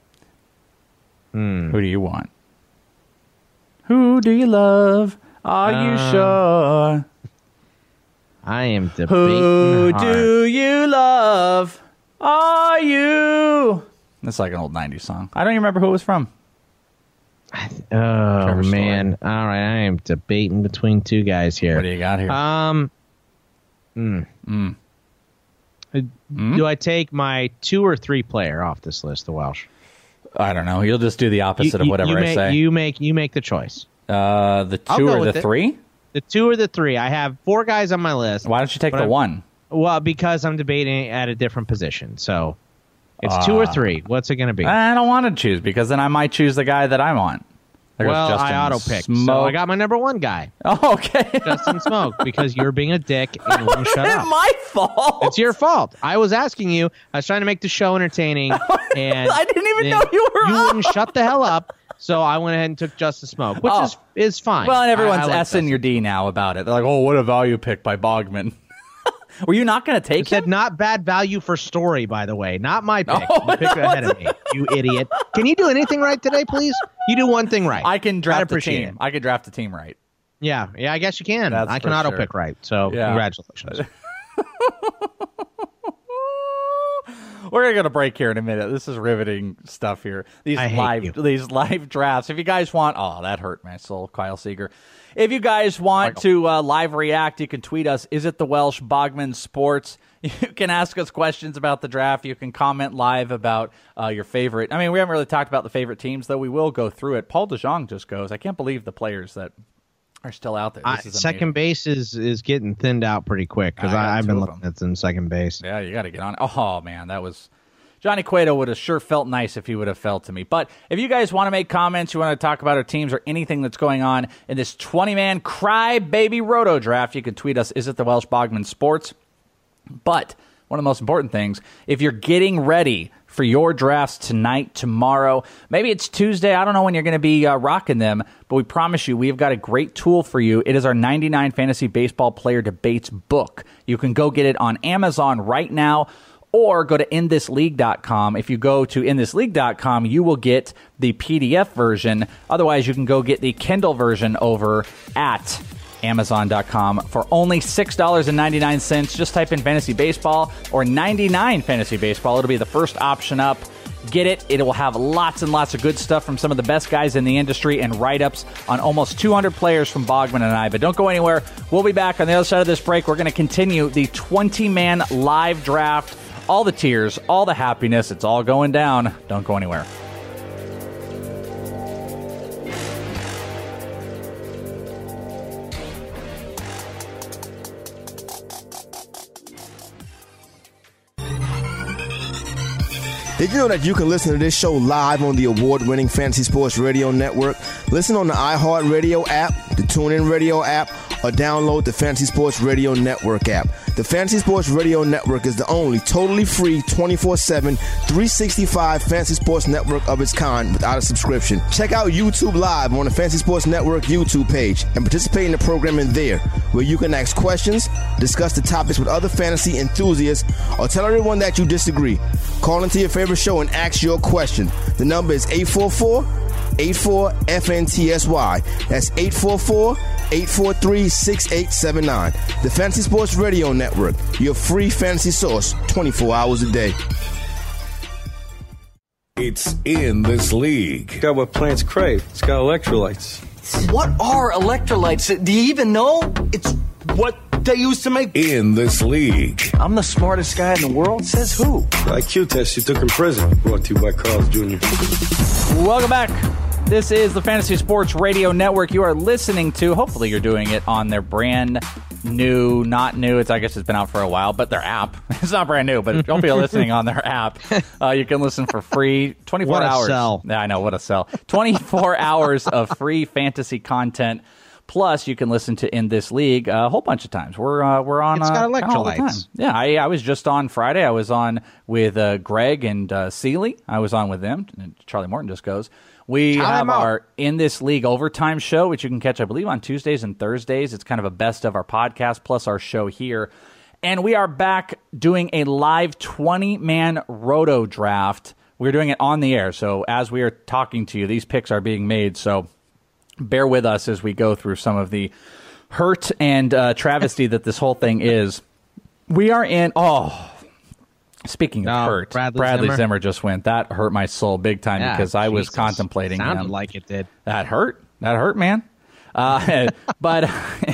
Hmm. Who do you want? Who do you love? Are uh, you sure? I am debating Who hard. do you love? Are you? That's like an old nineties song. I don't even remember who it was from. Oh, Trevor man. Story. All right, I am debating between two guys here. What do you got here? Um, mm. Mm. Mm? Do I take my two or three player off this list, the Welsh? I don't know. You'll just do the opposite you, of whatever you I make, say. You make you make the choice. Uh, the two or the three? The two or the three. I have four guys on my list. Why don't you take the I'm, one? Well, because I'm debating at a different position. So it's uh, two or three. What's it going to be? I don't want to choose because then I might choose the guy that I want. There well, Justin I auto picked, Smoke. so I got my number one guy. Oh, okay. Justin Smoke, because you're being a dick and you wouldn't shut up. My fault. It's your fault. I was asking you. I was trying to make the show entertaining, and I didn't even know you were. You up. wouldn't shut the hell up. So I went ahead and took Justin Smoke, which oh. is is fine. Well, and everyone's I, I like S-ing your D now about it. They're like, "Oh, what a value pick by Bogman." Were you not going to take I him? Said not bad value for Story, by the way, not my pick. Oh, you picked ahead of me, you idiot. Can you do anything right today, please? You do one thing right. I can draft a appreciate team. it. I can draft a team right. Yeah, yeah, I guess you can. That's I can for auto sure. pick right. So yeah. Congratulations. We're gonna go to break here in a minute. This is riveting stuff here. These I hate live you. these live drafts. If you guys want, oh, that hurt my soul, Kyle Seeger. If you guys want to uh, live react, you can tweet us. Is it the Welsh Bogman Sports? You can ask us questions about the draft. You can comment live about uh, your favorite. I mean, we haven't really talked about the favorite teams, though. We will go through it. Paul DeJong just goes. I can't believe the players that are still out there. This I, is second base is, is getting thinned out pretty quick because I've been looking at some second base. Yeah, you got to get on. Oh, man, that was... Johnny Cueto would have sure felt nice if he would have felt to me. But if you guys want to make comments, you want to talk about our teams or anything that's going on in this twenty man cry baby roto draft, you can tweet us. Is it the Welsh Bogman Sports? But one of the most important things, if you're getting ready for your drafts tonight, tomorrow, maybe it's Tuesday, I don't know when you're going to be uh, rocking them, but we promise you we've got a great tool for you. It is our ninety-nine Fantasy Baseball Player Debates book. You can go get it on Amazon right now, or go to in this league dot com. If you go to in this league dot com, you will get the P D F version. Otherwise, you can go get the Kindle version over at amazon dot com for only six dollars and ninety-nine cents. Just type in Fantasy Baseball or ninety-nine Fantasy Baseball. It'll be the first option up. Get it. It will have lots and lots of good stuff from some of the best guys in the industry and write-ups on almost two hundred players from Bogman and I. But don't go anywhere. We'll be back on the other side of this break. We're going to continue the twenty-man live draft. All the tears, all the happiness. It's all going down. Don't go anywhere. Did you know that you can listen to this show live on the award-winning Fantasy Sports Radio Network? Listen on the iHeartRadio app, the TuneIn Radio app, or download the Fantasy Sports Radio Network app. The Fantasy Sports Radio Network is the only totally free twenty-four seven, three sixty-five Fantasy Sports Network of its kind without a subscription. Check out YouTube Live on the Fantasy Sports Network YouTube page and participate in the programming there, where you can ask questions, discuss the topics with other fantasy enthusiasts, or tell everyone that you disagree. Call into your favorite show and ask your question. The number is eight four four, eight four, F N T S Y. That's eight four four, eight four three, six eight seven nine. The Fantasy Sports Radio Network, your free fantasy source twenty-four hours a day. It's In This League. It's got what plants crave. It's got electrolytes. What are electrolytes? Do you even know? It's what they used to make. In This League. I'm the smartest guy in the world. Says who? The I Q test you took in prison. Brought to you by Carl's Junior Welcome back. This is the Fantasy Sports Radio Network. You are listening to, hopefully you're doing it on their brand new, not new, it's I guess it's been out for a while, but their app. It's not brand new, but don't be listening on their app. Uh, you can listen for free twenty-four what a hours. Sell. Yeah, I know, what a sell. twenty-four hours of free fantasy content. Plus, you can listen to In This League a whole bunch of times. We're uh, we're on it's got uh, all the time. electrolytes. Yeah, I, I was just on Friday. I was on with uh, Greg and uh, Seeley. I was on with them. And Charlie Morton just goes. We Time have out. our In This League Overtime show, which you can catch, I believe, on Tuesdays and Thursdays. It's kind of a best of our podcast plus our show here. And we are back doing a live twenty-man roto draft. We're doing it on the air. So as we are talking to you, these picks are being made. So bear with us as we go through some of the hurt and uh, travesty that this whole thing is. We are in... Oh... Speaking of no, hurt, Bradley, Bradley Zimmer. Zimmer just went. That hurt my soul big time Yeah, because I was Jesus. contemplating Sounded him. like it did. That hurt. That hurt, man. Uh, but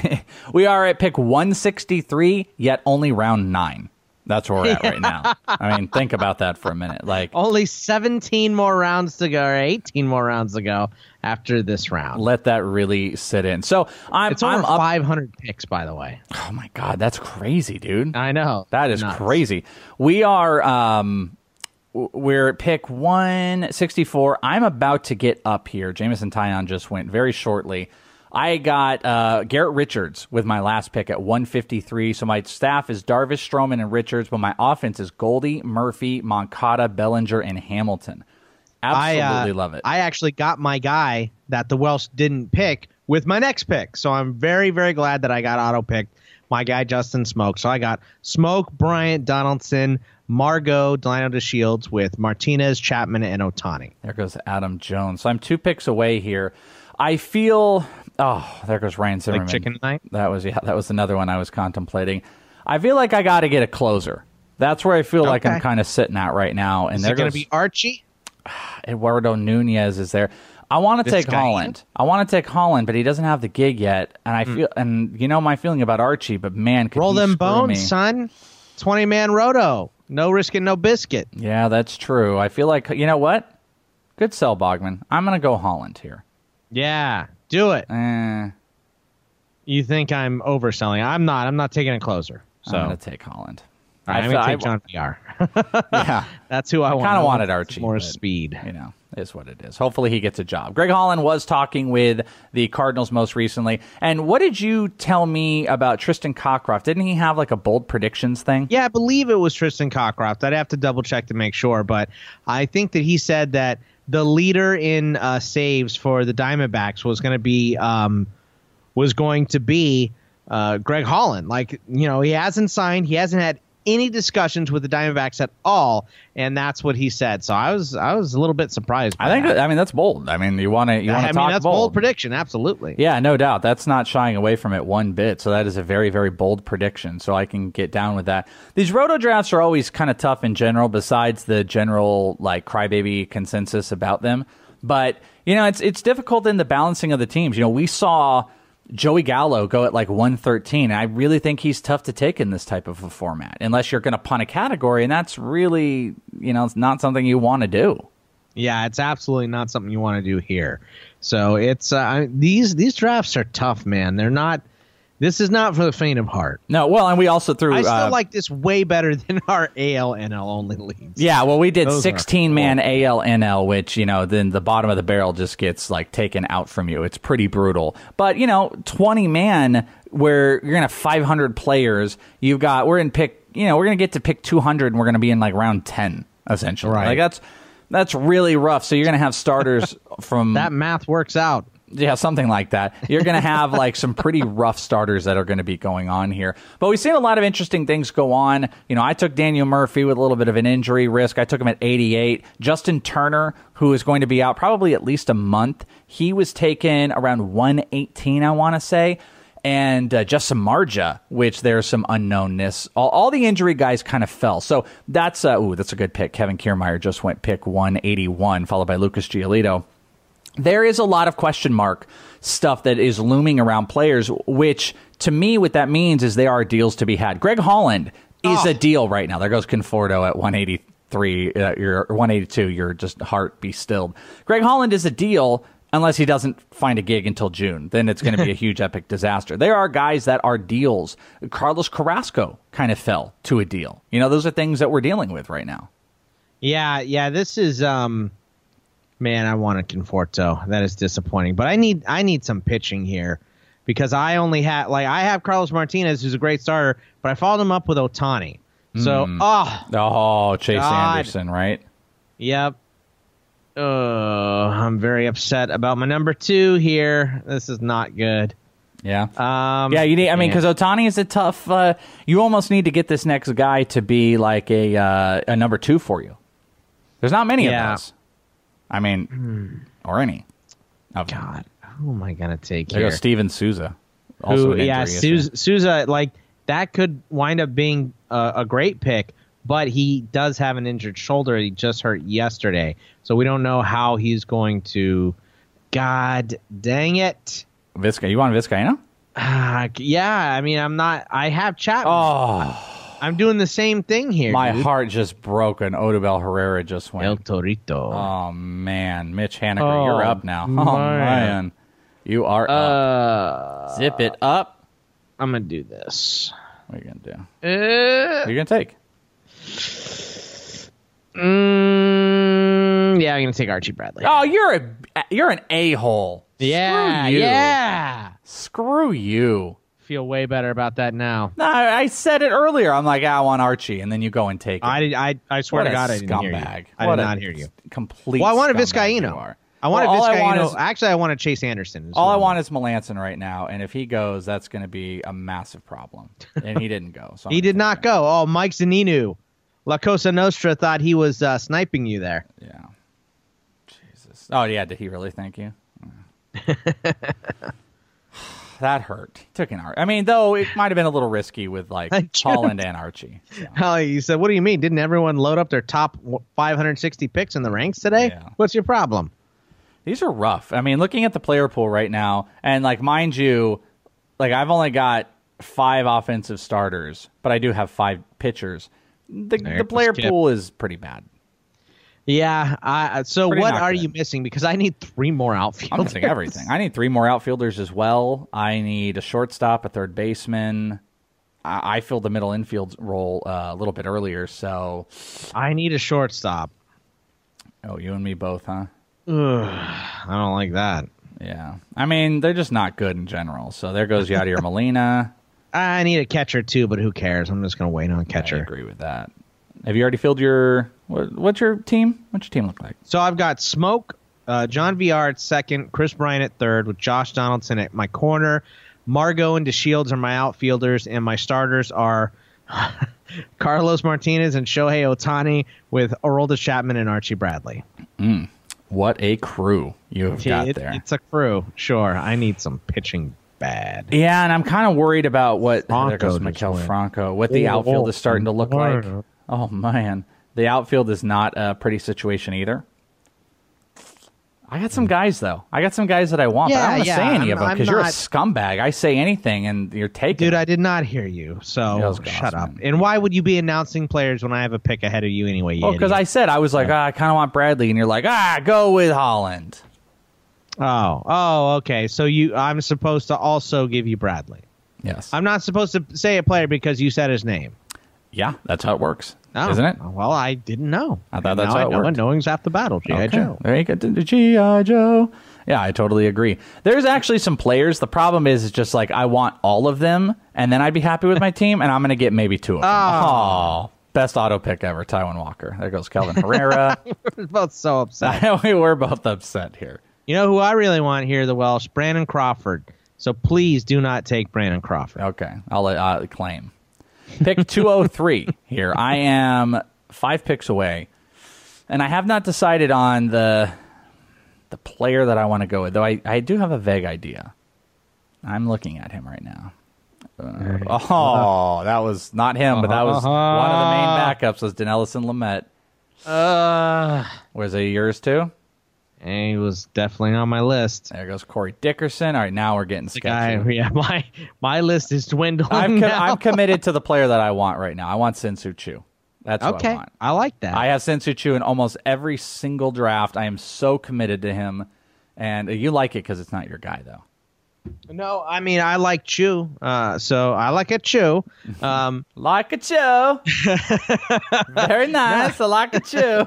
we are at pick one sixty-three, yet only round nine. That's where we're at right now. I mean, think about that for a minute. Like, only seventeen more rounds to go, or eighteen more rounds to go after this round. Let that really sit in. So I'm, it's over I'm up. five hundred picks, by the way. Oh my God, that's crazy, dude. I know. That is Nuts. crazy. We are um, we're at pick one sixty-four. I'm about to get up here. Jameson Taillon just went very shortly. I got uh, Garrett Richards with my last pick at one fifty-three. So my staff is Darvish, Stroman, and Richards, but my offense is Goldie, Murphy, Moncada, Bellinger, and Hamilton. Absolutely I, uh, love it. I actually got my guy that the Welsh didn't pick with my next pick. So I'm very, very glad that I got auto-picked my guy Justin Smoke. So I got Smoke, Bryant, Donaldson, Margot, Delano DeShields with Martinez, Chapman, and Ohtani. There goes Adam Jones. So I'm two picks away here. I feel... Oh, there goes Ryan Zimmerman. Like chicken night? That was yeah. That was another one I was contemplating. I feel like I got to get a closer. That's where I feel okay. like I'm kind of sitting at right now. And is there it going to be Archie? Eduardo Nunez is there. I want to take guy. Holland. I want to take Holland, but he doesn't have the gig yet. And I mm. feel, and you know my feeling about Archie, but man, could roll he them screw bones, me. son. twenty man roto, no risk and no biscuit. Yeah, that's true. I feel like you know what? Good sell, Bogman. I'm going to go Holland here. Yeah, do it. Eh. You think I'm overselling? I'm not. I'm not taking a closer. So I'm going to take Holland. Right, I'm going to take John V R. Yeah, that's who I, I want. Kind of wanted Archie. More but, speed. You know, Is what it is. Hopefully he gets a job. Greg Holland was talking with the Cardinals most recently. And what did you tell me about Tristan Cockcroft? Didn't he have like a bold predictions thing? Yeah, I believe it was Tristan Cockcroft. I'd have to double check to make sure, but I think that he said that the leader in uh, saves for the Diamondbacks was going to be um, was going to be uh, Greg Holland. Like, you know, he hasn't signed. He hasn't had any discussions with the Diamondbacks at all, and that's what he said. So I was I was a little bit surprised by I think that. I mean that's bold. I mean you want to you want to I talk mean that's bold. bold prediction, absolutely. Yeah, no doubt. That's not shying away from it one bit. So that is a very, very bold prediction. So I can get down with that. These roto drafts are always kind of tough in general, besides the general like crybaby consensus about them. But you know, it's it's difficult in the balancing of the teams. You know, we saw Joey Gallo go at like one thirteen. I really think he's tough to take in this type of a format, unless you're going to punt a category, and that's really, you know, it's not something you want to do. Yeah, it's absolutely not something you want to do here. So it's uh, these these drafts are tough, man. They're not. This is not for the faint of heart. No, well, and we also threw. I still uh, like this way better than our A L N L only leagues. Yeah, well, we did Those sixteen man A L N L, which, you know, then the bottom of the barrel just gets like taken out from you. It's pretty brutal. But, you know, twenty man where you're going to have five hundred players. You've got, we're in pick, you know, we're going to get to pick two hundred and we're going to be in like round ten, essentially. Right. Like that's, that's really rough. So you're going to have starters from. That math works out. Yeah, something like that. You're going to have like some pretty rough starters that are going to be going on here. But we've seen a lot of interesting things go on. You know, I took Daniel Murphy with a little bit of an injury risk. I took him at eighty-eight. Justin Turner, who is going to be out probably at least a month, he was taken around one eighteen, I want to say. And uh, Justin Marja, which there's some unknownness. All, all the injury guys kind of fell. So that's, uh, ooh, that's a good pick. Kevin Kiermaier just went pick one eighty-one, followed by Lucas Giolito. There is a lot of question mark stuff that is looming around players, which to me, what that means is there are deals to be had. Greg Holland is Oh. a deal right now. There goes Conforto at one eighty-three, uh, you're one eighty-two. Your just heart be stilled. Greg Holland is a deal unless he doesn't find a gig until June. Then it's going to be a huge epic disaster. There are guys that are deals. Carlos Carrasco kind of fell to a deal. You know, those are things that we're dealing with right now. Yeah, yeah. This is um. Man, I want a Conforto. That is disappointing. But I need I need some pitching here because I only have like I have Carlos Martinez, who's a great starter, but I followed him up with Ohtani. So Mm. oh Oh, Chase God. Anderson, right? Yep. Uh, I'm very upset about my number two here. This is not good. Yeah. Um, yeah, you need. I mean, yeah. because Ohtani is a tough. Uh, you almost need to get this next guy to be like a uh, a number two for you. There's not many Yeah. of those. I mean, or any. Of them. God, who am I gonna take There here? goes Steven Souza. Also Who, an yeah, injury issue. Souza, Souza, like that could wind up being a, a great pick, but he does have an injured shoulder. He just hurt yesterday, so we don't know how he's going to. God dang it! Vizca, you want Vizcaino? Uh, yeah, I mean, I'm not. I have Chapman. Oh, I'm doing the same thing here. my dude. heart just broke, and Odubel Herrera just went. El Torito. Oh man, Mitch Haniger, Oh, you're up now. Oh man. man, you are Uh, up. Zip it up. I'm gonna do this. What are you gonna do? Uh, What are you gonna take? mm, yeah, I'm gonna take Archie Bradley. Oh, you're a you're an a-hole. yeah, Screw you. yeah. Screw you. Feel way better about that now. No, I said it earlier. I'm like, I want Archie, and then you go and take it. I did, I I swear What to a God, I didn't hear you. scumbag. I What did a not hear you. Complete. Well, I wanted scumbag you Vizcaino. are. I wanted Well, all I Vizcaino. want is- Actually, I wanted Chase Anderson. as All I well. want is Melanson right now, and if he goes, that's going to be a massive problem. And he didn't go. So I'm He gonna did not take go. Oh, Mike Zaninu. La Cosa Nostra thought he was uh, sniping you there. him. Yeah. Jesus. Oh yeah. Did he really thank you? That hurt. He took an Archie. I mean, though it might have been a little risky with like Holland and Archie. So. Oh, you said, what do you mean? Didn't everyone load up their top five hundred sixty picks in the ranks today? Yeah. What's your problem? These are rough. I mean, looking at the player pool right now, and like, mind you, like I've only got five offensive starters, but I do have five pitchers. The, There the player goes Kip. pool is pretty bad. Yeah. I, so Pretty what not are good. you missing? Because I need three more outfielders. I'm missing everything. I need three more outfielders as well. I need a shortstop, a third baseman. I, I filled the middle infield role uh, a little bit earlier, so. I need a shortstop. Oh, you and me both, huh? Ugh, I don't like that. Yeah. I mean, they're just not good in general. So there goes Yadier Molina. I need a catcher too, but who cares? I'm just going to wait on catcher. I agree with that. Have you already filled your what, what's your team? What's your team look like? So I've got Smoke, uh, John V R at second, Chris Bryant at third, with Josh Donaldson at my corner. Margot and DeShields are my outfielders, and my starters are Carlos Martinez and Shohei Ohtani with Aroldis Chapman and Archie Bradley. Mm, what a crew you have got it, there. It's a crew. Sure, I need some pitching bad. Yeah, and I'm kind of worried about what Franco there goes Maikel win. Franco, what the Oh, outfield oh, is starting to look like. oh. Oh, man. The outfield is not a pretty situation either. I got some guys, though. I got some guys that I want, but I Yeah, don't want to yeah, say any I'm- of them I'm because you're a not- scumbag. I say anything, and you're taking Dude, it. I did not hear you, so Gilles shut up. Gossman. And why would you be announcing players when I have a pick ahead of you anyway? You Well, because I said, I was like, ah, I kind of want Bradley, and you're like, ah, go with Holland. Oh, oh, okay. So you, I'm supposed to also give you Bradley. Yes. I'm not supposed to say a player because you said his name. Yeah, that's how it works, Oh, isn't it? Well, I didn't know. I thought And that's now how I it know, worked. and knowing's half the battle, G I. Okay. Joe. There you go, G I. Joe. Yeah, I totally agree. There's actually some players. The problem is, is just like I want all of them, and then I'd be happy with my team, and I'm going to get maybe two of them. Oh. Oh, best auto pick ever, Taijuan Walker. There goes Kelvin Herrera. We're both so upset. we were both upset here. You know who I really want here, the Welsh? Brandon Crawford. So please do not take Brandon Crawford. Okay, I'll uh, claim. Pick two oh three here. I am five picks away, and I have not decided on the the player that I want to go with, though I, I do have a vague idea. I'm looking at him right now. Uh, oh, that was not him, but that was one of the main backups was Dinelson Lamet. Uh, was it yours too? He was definitely on my list. There goes Corey Dickerson. All right, now we're getting sketchy. Guy, yeah, my my list is dwindling. I'm, co- now. I'm committed to the player that I want right now. I want Sin-Soo Choo. That's what okay. I want. I like that. I have Sin-Soo Choo in almost every single draft. I am so committed to him, and you like it because it's not your guy, though. No, I mean I like Chew, uh, so I like a Chew. Um, like a Chew, very nice. I like a Chew.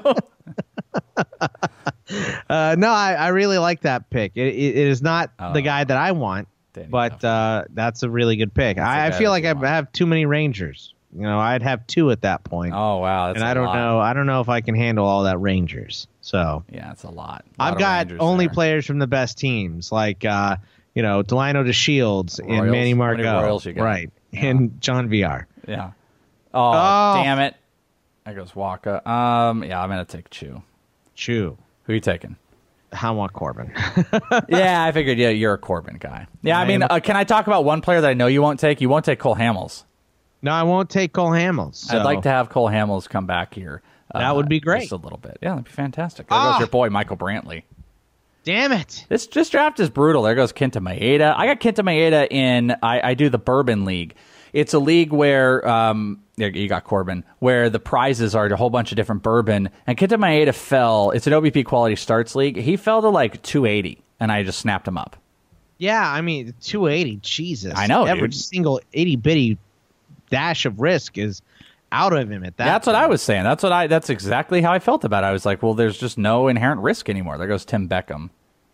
uh, no, I, I really like that pick. It, it, it is not Oh. the guy that I want, Danny but uh, that's a really good pick. That's the I, I guy feel that like you I want. have too many Rangers. You know, I'd have two at that point. Oh wow, that's and a I don't lot. know. I don't know if I can handle all that Rangers. So Yeah, it's a lot. A lot I've of got Rangers only there. players from the best teams, like uh, you know, Delino DeShields and Royals? Manny How many Margot, Royals you got? right, and John V R. Yeah. Oh, Oh. damn it! There goes Waka. Um, yeah, I'm gonna take Chew. Chew. Who are you taking? I want Corbin. Yeah, I figured. Yeah, you're a Corbin guy. Yeah, I, I mean, am- uh, can I talk about one player that I know you won't take? You won't take Cole Hamels. No, I won't take Cole Hamels. So. I'd like to have Cole Hamels come back here. Uh, That would be great. Just a little bit. Yeah, that'd be fantastic. There Ah. goes your boy Michael Brantley. Damn it! This this draft is brutal. There goes Kenta Maeda. I got Kenta Maeda in. I, I do the Bourbon League. It's a league where um, yeah, you got Corbin, where the prizes are a whole bunch of different bourbon. And Kenta Maeda fell. It's an O B P quality starts league. He fell to like two eighty, and I just snapped him up. Yeah, I mean, two eighty. Jesus, I know, Every dude. single itty bitty dash of risk is out of him at that. That's what point. I was saying. That's what I. That's exactly how I felt about it. I was like, well, there's just no inherent risk anymore. There goes Tim Beckham.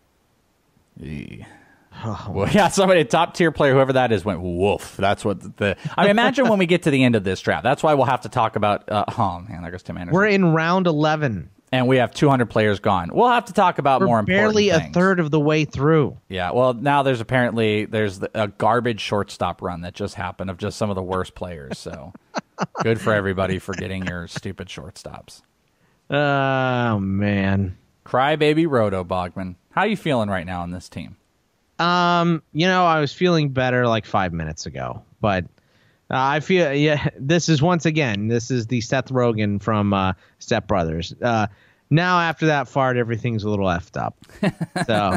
Eee. Well, yeah, somebody top tier player, whoever that is, went woof. That's what the. I mean, imagine when we get to the end of this draft. That's why we'll have to talk about. Uh, oh man, there goes Tim Anderson. We're in round eleven, and we have two hundred players gone. We'll have to talk about We're more important barely a things. third of the way through. Yeah, well, now there's apparently there's the, a garbage shortstop run that just happened of just some of the worst players. So good for everybody for getting your stupid shortstops. Oh man, Crybaby Roto Bogman. How you feeling right now on this team? Um, you know, I was feeling better like five minutes ago, but uh, I feel yeah. This is once again, this is the Seth Rogen from uh, Step Brothers. Uh, now after that fart, everything's a little effed up. So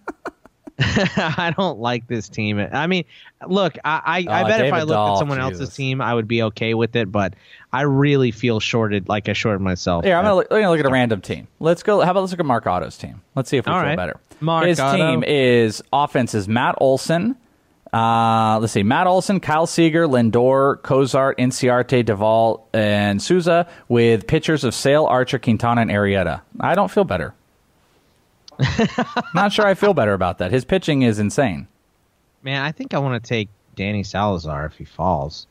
I don't like this team. I mean, look, I I, I Oh, bet if David I looked Dahl, at someone Jesus. else's team, I would be okay with it. But I really feel shorted, like I shorted myself. Here, I'm gonna look, I'm gonna look at a random team. Let's go. How about let's look at Mark Otto's team? Let's see if we All feel right. better. Mark His Otto. team is offense is Matt Olson. Uh, let's see, Matt Olson, Kyle Seager, Lindor, Cozart, Inciarte, Duvall, and Souza with pitchers of Sale, Archer, Quintana, and Arrieta. I don't feel better. Not sure I feel better about that. His pitching is insane. Man, I think I want to take Danny Salazar if he falls.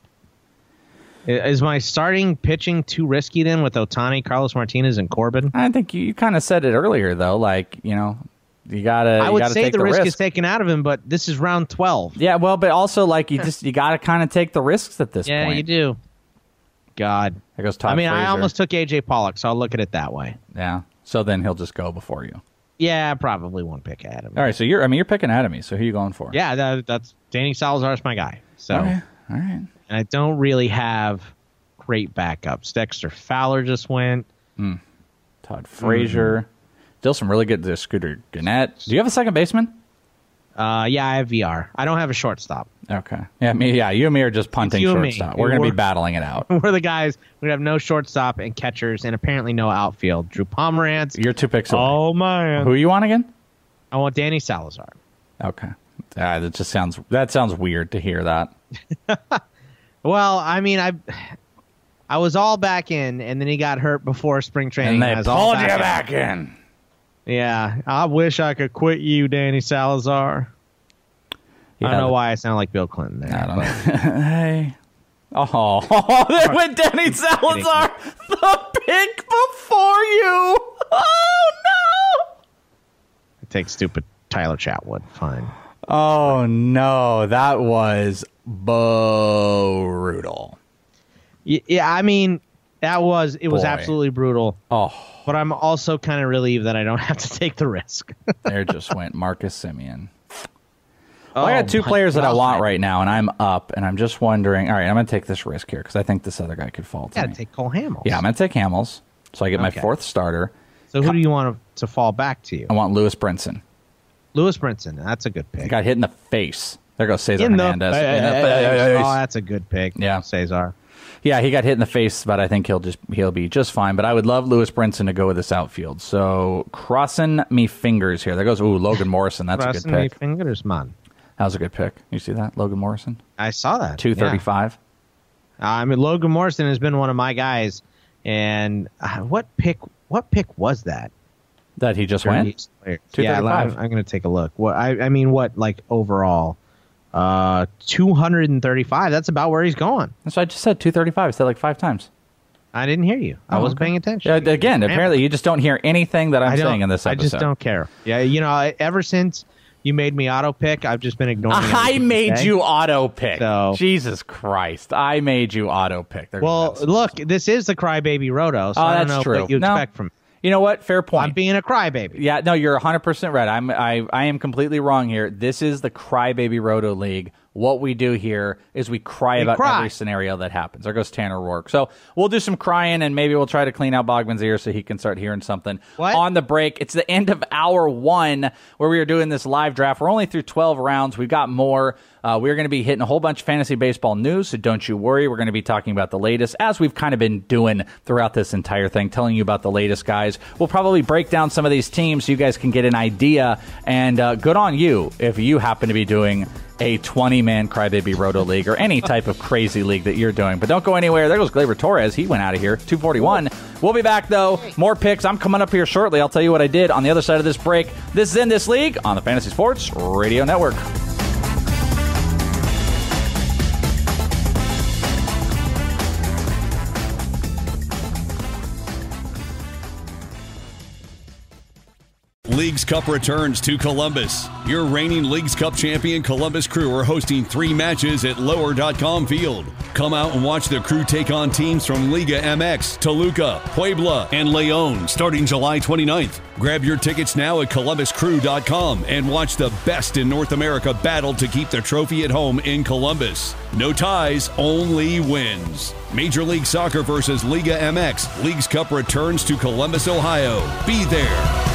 Is my starting pitching too risky then with Ohtani, Carlos Martinez, and Corbin? I think you, you kind of said it earlier, though. Like, you know, you gotta. I would you gotta say take the, the risk, risk is taken out of him, but this is round twelve. Yeah, well, but also like you just you gotta kind of take the risks at this yeah, point. Yeah, you do. God, there goes Todd I mean, Frazier. I almost took A J Pollock, so I'll look at it that way. Yeah. So then he'll just go before you. Yeah, probably one pick ahead of me. All right, so you're I mean you're picking ahead of me. So who are you going for? Yeah, that, that's Danny Salazar's my guy. So, okay. All right. And I don't really have great backups. Dexter Fowler just went. Mm. Todd Frazier. Mm-hmm. Still some really good. Uh, Scooter Gennett. Do you have a second baseman? Uh, yeah, I have V R. I don't have a shortstop. Okay. Yeah, me. Yeah, you and me are just punting shortstop. We're going to be battling it out. We're the guys. We have no shortstop and catchers, and apparently no outfield. Drew Pomeranz. You're two picks away. Oh man. Who you want again? I want Danny Salazar. Okay. Uh, that just sounds. That sounds weird to hear that. Well, I mean, I. I was all back in, and then he got hurt before spring training. And they I was pulled all you back back in. in. Yeah, I wish I could quit you, Danny Salazar. Yeah, I don't know why I sound like Bill Clinton there. I don't know. Hey. Oh, they went Danny Salazar, the pick before you. Oh, no. I take stupid Tyler Chatwood. Fine. Oh, no. That was brutal. Yeah, I mean, that was, it was Boy. absolutely brutal. Oh. But I'm also kind of relieved that I don't have to take the risk. There just went Marcus Semien. Well, oh, I got two players God. that I want right now, and I'm up, and I'm just wondering, all right, I'm going to take this risk here because I think this other guy could fall to Yeah, me. take Cole Hamels. Yeah, I'm going to take Hamels, so I get my Okay. fourth starter. So who do you want to, to fall back to you? I want Lewis Brinson. Lewis Brinson. That's a good pick. He got hit in the face. There goes Cesar In the Hernandez. face. In the face. Oh, that's a good pick. Yeah. Cesar. Yeah, he got hit in the face, but I think he'll just he'll be just fine. But I would love Lewis Brinson to go with this outfield. So crossing me fingers here. There goes ooh Logan Morrison. That's crossing a good pick. me fingers, man. That was a good pick. You see that, Logan Morrison? I saw that. Two thirty-five. Yeah. Uh, I mean, Logan Morrison has been one of my guys. And uh, what pick? What pick was that? That he just went. Yeah, I'm, I'm going to take a look. What I, I mean, what like overall? Uh, two hundred thirty-five. That's about where he's going. That's what I just said. Two thirty-five. I said like five times. I didn't hear you. I Oh, wasn't okay. paying attention. Yeah, again, apparently you just don't hear anything that I'm I don't- saying in this episode. I just don't care. Yeah, you know, I, ever since you made me auto pick, I've just been ignoring. I everything you made say. you auto pick. So- Jesus Christ. I made you auto pick. There Well, goes. look, this is the crybaby roto, so Oh, I don't that's know true. what you No. expect from me. You know what? Fair point. I'm being a crybaby. Yeah, no, you're one hundred percent right. I'm I I am completely wrong here. This is the Crybaby Roto League. What we do here is we cry We about cry. every scenario that happens. There goes Tanner Rourke. So we'll do some crying, and maybe we'll try to clean out Bogman's ears so he can start hearing something What? on the break. It's the end of hour one where we are doing this live draft. We're only through twelve rounds. We've got more. Uh, we're going to be hitting a whole bunch of fantasy baseball news, so don't you worry. We're going to be talking about the latest, as we've kind of been doing throughout this entire thing, telling you about the latest guys. We'll probably break down some of these teams so you guys can get an idea, and uh, good on you if you happen to be doing a twenty-man Crybaby Roto League or any type of crazy league that you're doing. But don't go anywhere. There goes Gleyber Torres. He went out of here. two forty-one. We'll be back, though. More picks. I'm coming up here shortly. I'll tell you what I did on the other side of this break. This is In This League on the Fantasy Sports Radio Network. Leagues Cup returns to Columbus. Your reigning Leagues Cup champion Columbus Crew are hosting three matches at lower dot com Field. Come out and watch the Crew take on teams from Liga M X, Toluca, Puebla, and Leon starting July twenty-ninth. Grab your tickets now at columbus crew dot com and watch the best in North America battle to keep the trophy at home in Columbus. No ties, only wins. Major League Soccer versus Liga M X. Leagues Cup returns to Columbus, Ohio. Be there.